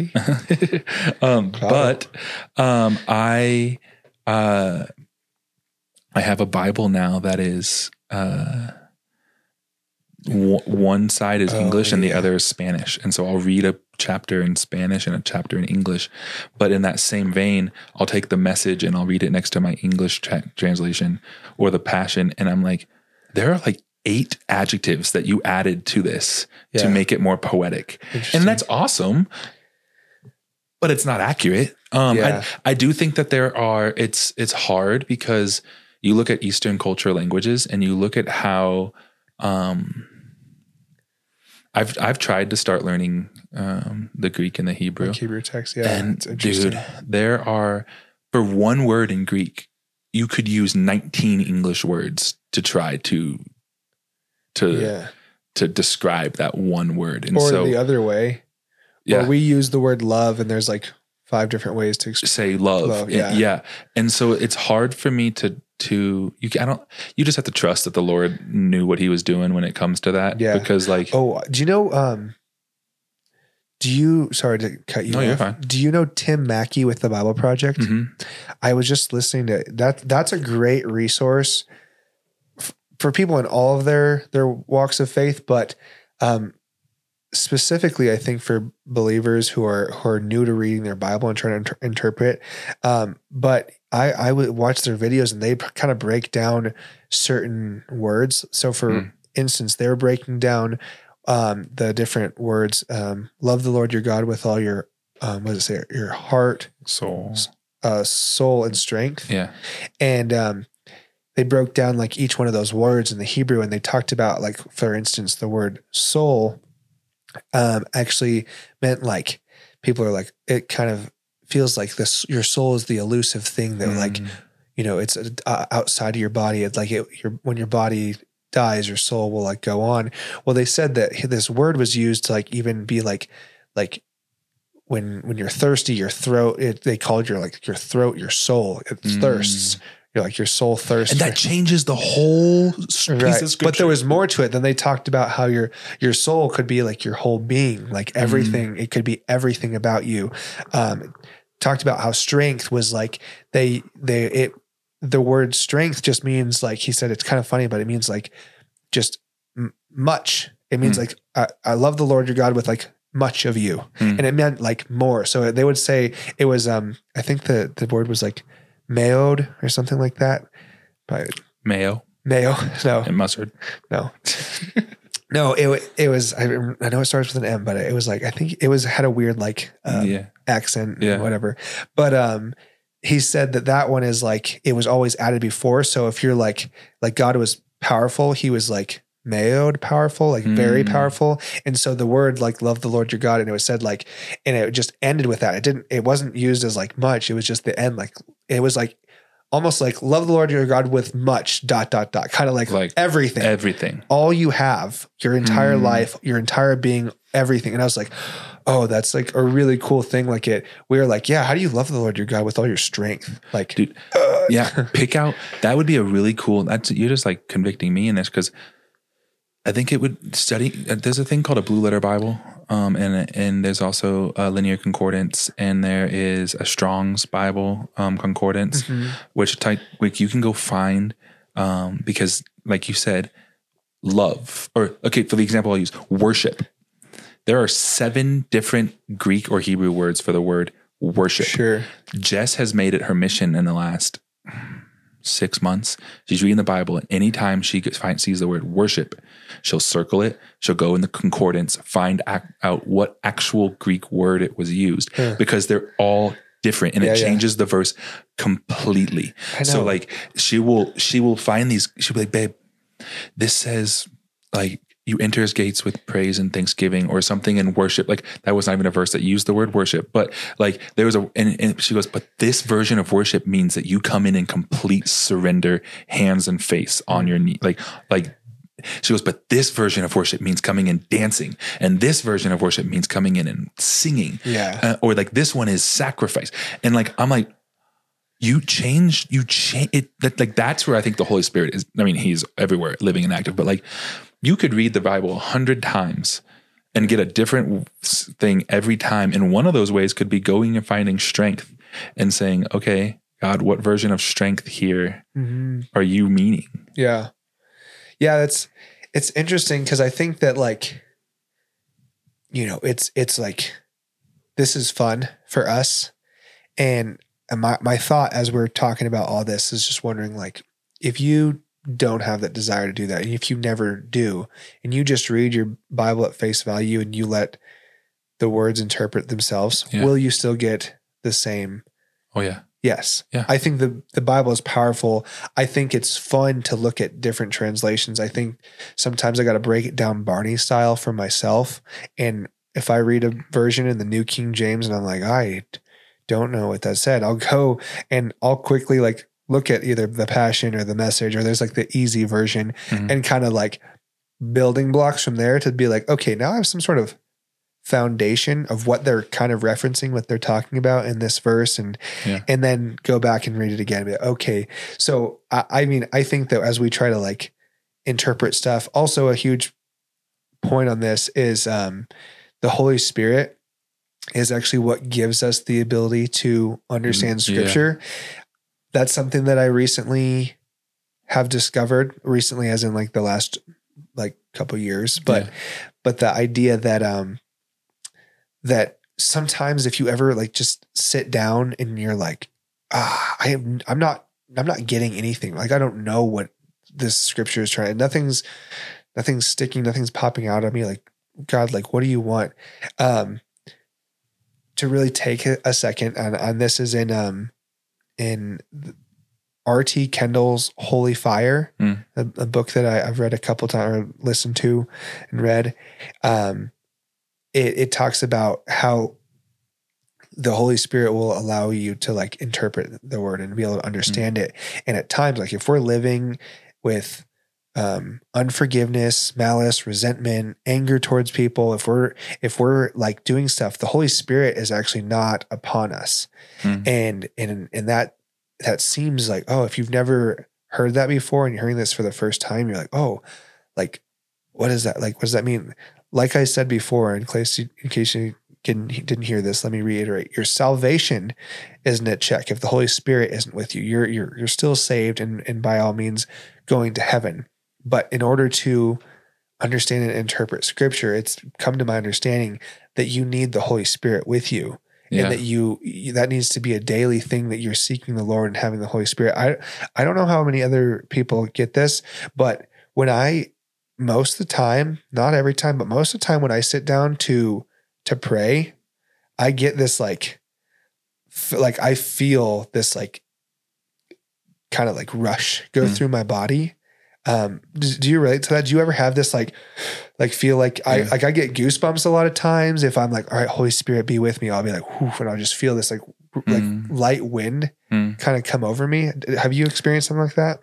But I have a Bible now that is one side is English and the yeah. other is Spanish. And so I'll read a chapter in Spanish and a chapter in English. But in that same vein, I'll take the Message and I'll read it next to my English translation or the Passion. And I'm like, there are like 8 adjectives that you added to this to make it more poetic. And that's awesome, but it's not accurate. I do think that it's hard because you look at Eastern culture languages and you look at how, I've tried to start learning the Greek and the Hebrew. Like Hebrew text, yeah. And dude, there are, for one word in Greek, you could use 19 English words to try to describe that one word. And or the other way. Yeah. Where we use the word love and there's like 5 different ways to say love. Yeah. And so it's hard for me you just have to trust that the Lord knew what he was doing when it comes to that. Yeah. Because like, do you know, sorry to cut you off. You're fine. Do you know Tim Mackey with the Bible Project? Mm-hmm. I was just listening to that. That's a great resource for people in all of their walks of faith, but, specifically, I think for believers who are new to reading their Bible and trying to interpret. But I would watch their videos and they kind of break down certain words. So for instance, they're breaking down the different words. Love the Lord your God with all your, your heart, soul, and strength. Yeah. And, they broke down like each one of those words in the Hebrew, and they talked about, like, for instance, the word soul actually meant, like, people are like, it kind of feels like this, your soul is the elusive thing that like, it's outside of your body. It's like when your body dies, your soul will like go on. Well, they said that this word was used to like even be like when you're thirsty, your throat, they called your throat, your soul, it thirsts. You're like, your soul thirsts. And that changes the whole piece of scripture. But there was more to it. Then they talked about how your soul could be like your whole being, like everything. It could be everything about you. Talked about how strength was like the word strength just means, like he said, it's kind of funny, but it means like just much. It means like, I love the Lord your God with like much of you. And it meant like more. So they would say it was, I think the word was like mayod or something like that. But mayo, no, and mustard. No, no, it was, I know it starts with an M, but it was like, I think it had a weird like, accent, whatever. But, he said that one is like, it was always added before. So if you're like God was powerful, he was like mayod powerful, like very powerful. And so the word like love the Lord your God, and it was said like, and it just ended with that. It wasn't used as like much. It was just the end. Like it was like almost like love the Lord your God with much ... kind of like everything, all you have, your entire life, your entire being, everything. And I was like, oh, that's like a really cool thing. Like we were like, yeah, how do you love the Lord your God with all your strength? Like, dude, pick out, that would be a really cool, you're just like convicting me in this, because I think it would study, there's a thing called a Blue Letter Bible. And there's also a Linear Concordance, and there is a Strong's Bible, concordance, which you can go find, because like you said, love, for the example I'll use, worship. There are 7 different Greek or Hebrew words for the word worship. Sure. Jess has made it her mission in the last 6 months. She's reading the Bible, and anytime she sees the word worship, she'll circle it. She'll go in the concordance, find out what actual Greek word it was used, because they're all different, and it changes the verse completely. So like she will find these. She'll be like, babe, this says like, you enter his gates with praise and thanksgiving, or something in worship. Like that was not even a verse that used the word worship, but like there was and she goes, but this version of worship means that you come in complete surrender, hands and face on your knee. Like she goes, but this version of worship means coming in dancing. And this version of worship means coming in and singing. Yeah. Or like this one is sacrifice. And like, I'm like, you change it. Like that's where I think the Holy Spirit is. I mean, he's everywhere, living and active, but like, you could read the Bible 100 times and get a different thing every time. And one of those ways could be going and finding strength and saying, okay, God, what version of strength here are you meaning? Yeah. Yeah. It's interesting because I think that like, it's like, this is fun for us. And my thought as we're talking about all this is just wondering, like, if you don't have that desire to do that, and if you never do, and you just read your Bible at face value and you let the words interpret themselves, will you still get the same? Oh yeah. Yes. Yeah. I think the Bible is powerful. I think it's fun to look at different translations. I think sometimes I got to break it down Barney style for myself. And if I read a version in the New King James and I'm like, I don't know what that said, I'll go and I'll quickly like look at either the Passion or the Message, or there's like the easy version, and kind of like building blocks from there to be like, okay, now I have some sort of foundation of what they're kind of referencing, what they're talking about in this verse, and then go back and read it again. But okay, so I mean, I think that as we try to like interpret stuff, also a huge point on this is the Holy Spirit is actually what gives us the ability to understand Scripture. That's something that I recently have discovered, recently as in like the last like couple years, but the idea that that sometimes if you ever like just sit down and you're like, I'm not getting anything. Like, I don't know what this Scripture is trying. Nothing's sticking. Nothing's popping out at me. Like, God, like, what do you want? To really take a second, and this is in R.T. Kendall's Holy Fire, a book that I've read a couple times, or listened to and read. It talks about how the Holy Spirit will allow you to like interpret the word and be able to understand it. And at times, like if we're living with unforgiveness, malice, resentment, anger towards people, if we're like doing stuff, the Holy Spirit is actually not upon us. And that seems like, oh, if you've never heard that before and you're hearing this for the first time, you're like, oh, like, what is that? Like, what does that mean? Like I said before, in case you didn't hear this, let me reiterate: your salvation isn't at check if the Holy Spirit isn't with you. You're still saved and by all means going to heaven. But in order to understand and interpret Scripture, it's come to my understanding that you need the Holy Spirit with you, and that that needs to be a daily thing, that you're seeking the Lord and having the Holy Spirit. I don't know how many other people get this, but when most of the time, not every time, but most of the time when I sit down to pray, I get this like I feel this like kind of like rush go through my body. Do you relate to that? Do you ever have this like feel like I get goosebumps a lot of times if I'm like, all right, Holy Spirit, be with me. I'll be like, whoof, and I'll just feel this like light wind kind of come over me. Have you experienced something like that?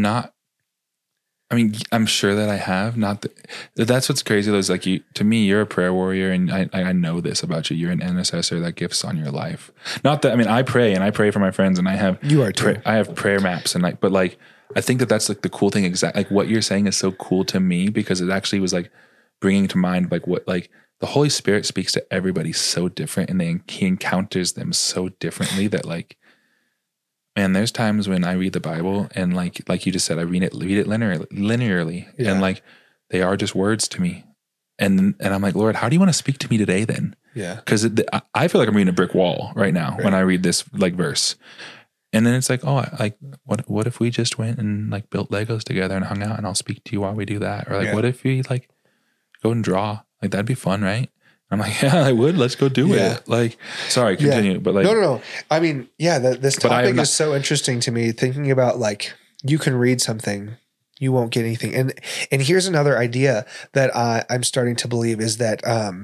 I mean, I'm sure that I have. That's what's crazy though, is like to me, you're a prayer warrior, and I know this about you. You're an intercessor that gifts on your life. Not that, I mean, I pray for my friends, and I have I have prayer maps, and but like, I think that's like the cool thing. Exactly, like what you're saying is so cool to me, because it actually was like bringing to mind like what like the Holy Spirit speaks to everybody so different, and he encounters them so differently that like. Man, there's times when I read the Bible and like you just said, I read it linearly, and like they are just words to me, and I'm like, Lord, how do you want to speak to me today then? Yeah, because I feel like I'm reading a brick wall right now when I read this like verse, and then it's like, oh, like what if we just went and like built Legos together and hung out, and I'll speak to you while we do that, or like what if we like go and draw, like that'd be fun, right? I'm like, yeah, I would. Let's go do it. Like, sorry, continue. But like, no. I mean, this topic is so interesting to me. Thinking about like, you can read something, you won't get anything. And here's another idea that I'm starting to believe is that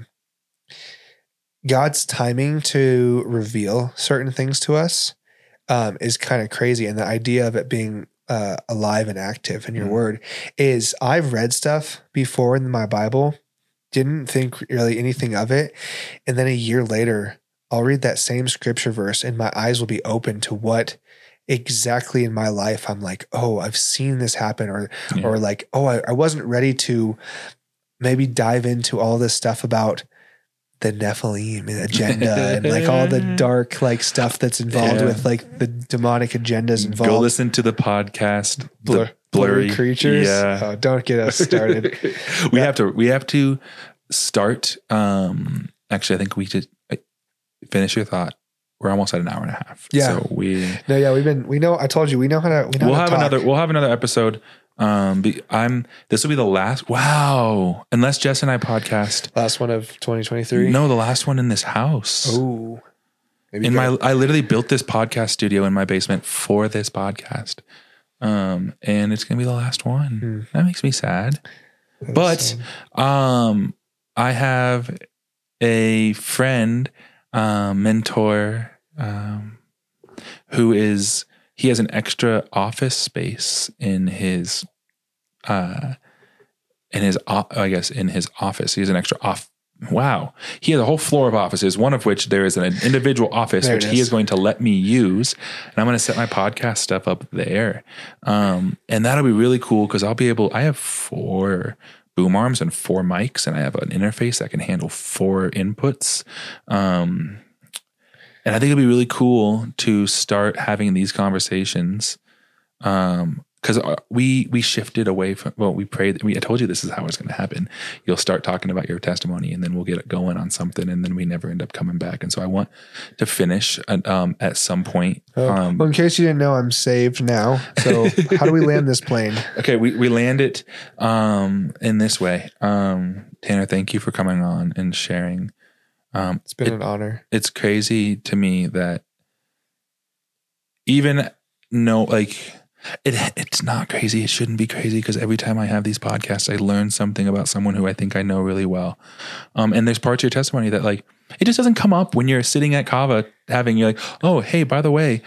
God's timing to reveal certain things to us is kind of crazy. And the idea of it being alive and active in your word is, I've read stuff before in my Bible, didn't think really anything of it. And then a year later, I'll read that same scripture verse and my eyes will be open to what exactly in my life I'm like, oh, I've seen this happen, or like, oh, I wasn't ready to maybe dive into all this stuff about the Nephilim agenda and like all the dark like stuff that's involved with like the demonic agendas involved. Go listen to the podcast, blurry creatures. Yeah. Oh, don't get us started. We have to start. Actually, I think we should finish your thought. We're almost at an hour and a half. Yeah. So I told you, we know how to, we'll have another episode. This will be the last. Wow. Unless Jess and I podcast. Last one of 2023. No, the last one in this house. Oh, I literally built this podcast studio in my basement for this podcast. And it's going to be the last one. That makes me sad. But I have a friend, mentor, he has an extra office space in his office. He has an extra Wow. He has a whole floor of offices, one of which there is an individual office, which he is going to let me use. And I'm going to set my podcast stuff up there. And that'll be really cool because I have 4 boom arms and 4 mics, and I have an interface that can handle 4 inputs. And I think it'd be really cool to start having these conversations. Because we shifted away from, we prayed. I told you this is how it's going to happen. You'll start talking about your testimony, and then we'll get it going on something, and then we never end up coming back. And so I want to finish at some point. Well, in case you didn't know, I'm saved now. So how do we land this plane? Okay, we land it in this way. Tanner, thank you for coming on and sharing. It's been an honor. It's crazy to me that it's not crazy. It shouldn't be crazy because every time I have these podcasts, I learn something about someone who I think I know really well. And there's parts of your testimony that it just doesn't come up when you're sitting at Kava you're like, oh, hey, by the way,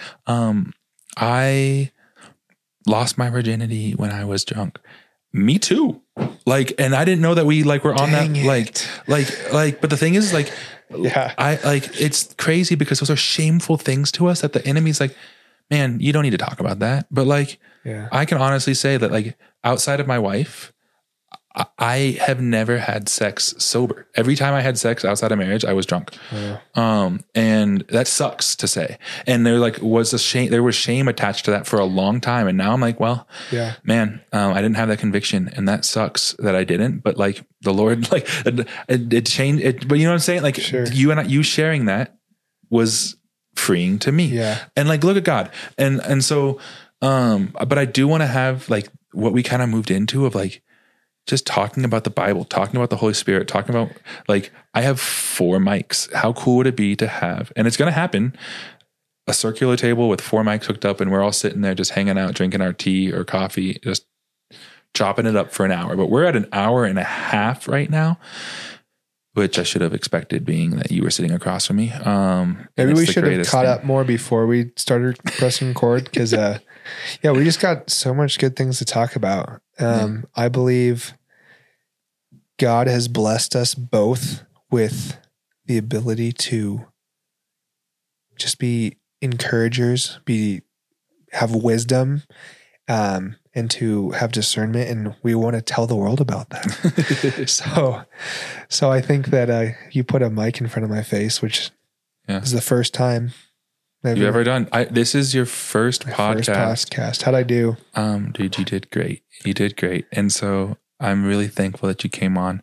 I lost my virginity when I was drunk. Me too. And I didn't know that we were on Dang that, but the thing is yeah, it's crazy because those are shameful things to us that the enemy's like, man, you don't need to talk about that. But yeah. I can honestly say that outside of my wife, I have never had sex sober. Every time I had sex outside of marriage, I was drunk. Yeah. And that sucks to say. And there was shame attached to that for a long time. And now I'm like, well, yeah, man, I didn't have that conviction, and that sucks that I didn't. But the Lord, it changed it. But you know what I'm saying? Sure. You sharing that was freeing to me. Yeah. And look at God. And so, but I do want to have what we kind of moved into of just talking about the Bible, talking about the Holy Spirit, talking about I have 4 mics. How cool would it be to have, and it's going to happen, a circular table with 4 mics hooked up, and we're all sitting there just hanging out, drinking our tea or coffee, just chopping it up for an hour. But we're at an hour and a half right now, which I should have expected, being that you were sitting across from me. Maybe we should have caught up more before we started pressing record because, we just got so much good things to talk about. I believe God has blessed us both with the ability to just be encouragers, have wisdom, and to have discernment, and we want to tell the world about that. So I think that you put a mic in front of my face, which is the first time you've ever done. This is your first podcast. How'd I do? Dude, you did great. You did great. And so I'm really thankful that you came on.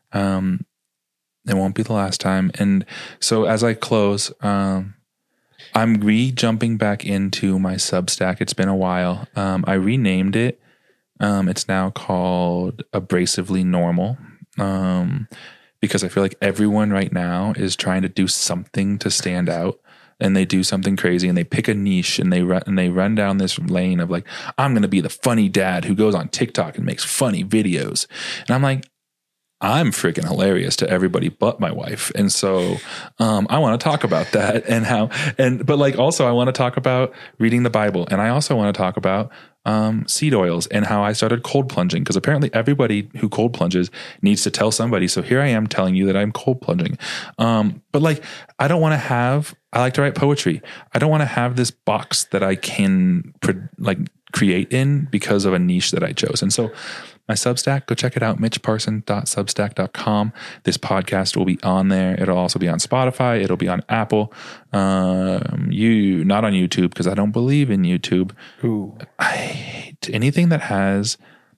It won't be the last time. And so as I close, I'm jumping back into my Substack. It's been a while. I renamed it. It's now called Abrasively Normal. Because I feel like everyone right now is trying to do something to stand out, and they do something crazy, and they pick a niche, and they run down this lane of I'm going to be the funny dad who goes on TikTok and makes funny videos. And I'm like, I'm freaking hilarious to everybody but my wife. And so I want to talk about that but also I want to talk about reading the Bible. And I also want to talk about seed oils and how I started cold plunging, because apparently everybody who cold plunges needs to tell somebody. So here I am telling you that I'm cold plunging. But I don't want to I like to write poetry. I don't want to have this box that I can create in because of a niche that I chose. And so my Substack, go check it out, mitchparson.substack.com. This podcast will be on there. It'll also be on Spotify. It'll be on Apple. Not on YouTube, because I don't believe in YouTube. Ooh. I hate anything that has,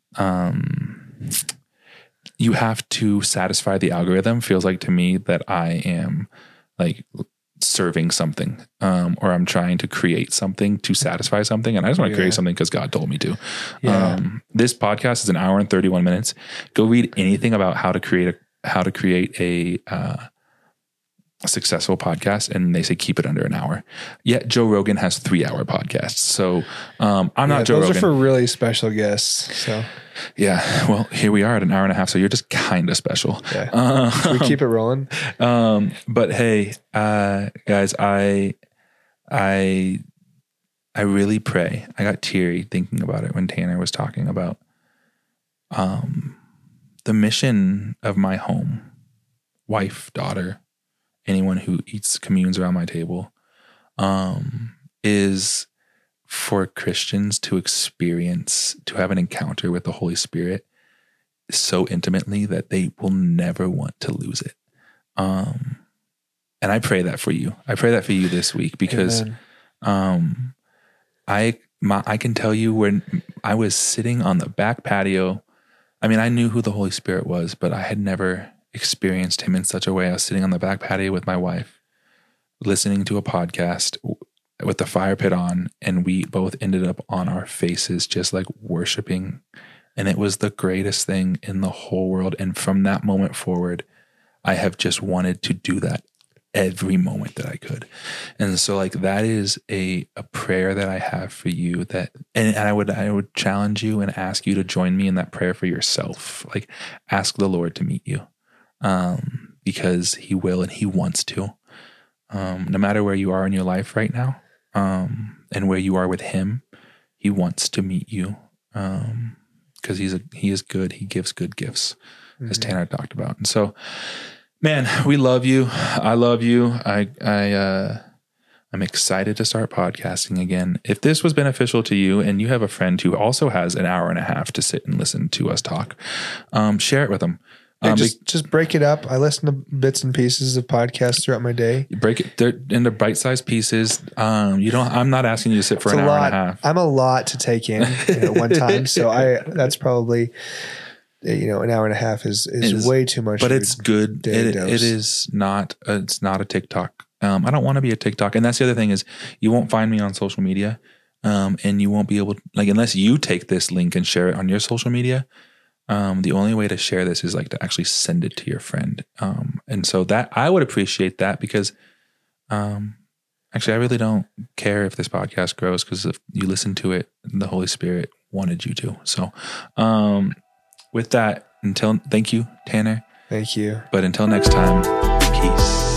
you have to satisfy the algorithm. Feels like to me that I am like serving something, or I'm trying to create something to satisfy something. And I just want to create something because God told me to. Yeah. This podcast is an hour and 31 minutes. Go read anything about how to create a successful podcast, and they say keep it under an hour. Yet Joe Rogan has 3-hour podcasts. So I'm not Joe Rogan. Those are for really special guests. So yeah, well, here we are at an hour and a half. So you're just kind of special. Yeah. We keep it rolling. But hey, guys, I really pray. I got teary thinking about it when Tanner was talking about the mission of my home, wife, daughter, anyone who eats, communes around my table, is for Christians to have an encounter with the Holy Spirit so intimately that they will never want to lose it. And I pray that for you. I pray that for you this week, because I can tell you, when I was sitting on the back patio, I mean, I knew who the Holy Spirit was, but I had never experienced him in such a way. I was sitting on the back patio with my wife, listening to a podcast with the fire pit on, and we both ended up on our faces just like worshiping. And it was the greatest thing in the whole world. And from that moment forward, I have just wanted to do that every moment that I could. And so like that is a prayer that I have for you, that and I would challenge you and ask you to join me in that prayer for yourself. Like, ask the Lord to meet you. Because he will, and he wants to. No matter where you are in your life right now, and where you are with him, he wants to meet you. Because he is good. He gives good gifts, as Tanner talked about. And so, man, we love you. I love you. I'm excited to start podcasting again. If this was beneficial to you, and you have a friend who also has an hour and a half to sit and listen to us talk, share it with them. Just break it up. I listen to bits and pieces of podcasts throughout my day. Break it into bite-sized pieces. I'm not asking you to sit for an hour and a half. I'm a lot to take in at one time. So that's probably, an hour and a half is way too much. But it's good. It is not, it's not a TikTok. I don't want to be a TikTok. And that's the other thing, is you won't find me on social media. And you won't be able to, unless you take this link and share it on your social media. The only way to share this is to actually send it to your friend. And so that I would appreciate that, because, actually I really don't care if this podcast grows, because if you listen to it, the Holy Spirit wanted you to. So, with that, thank you, Tanner. Thank you. But until next time, peace.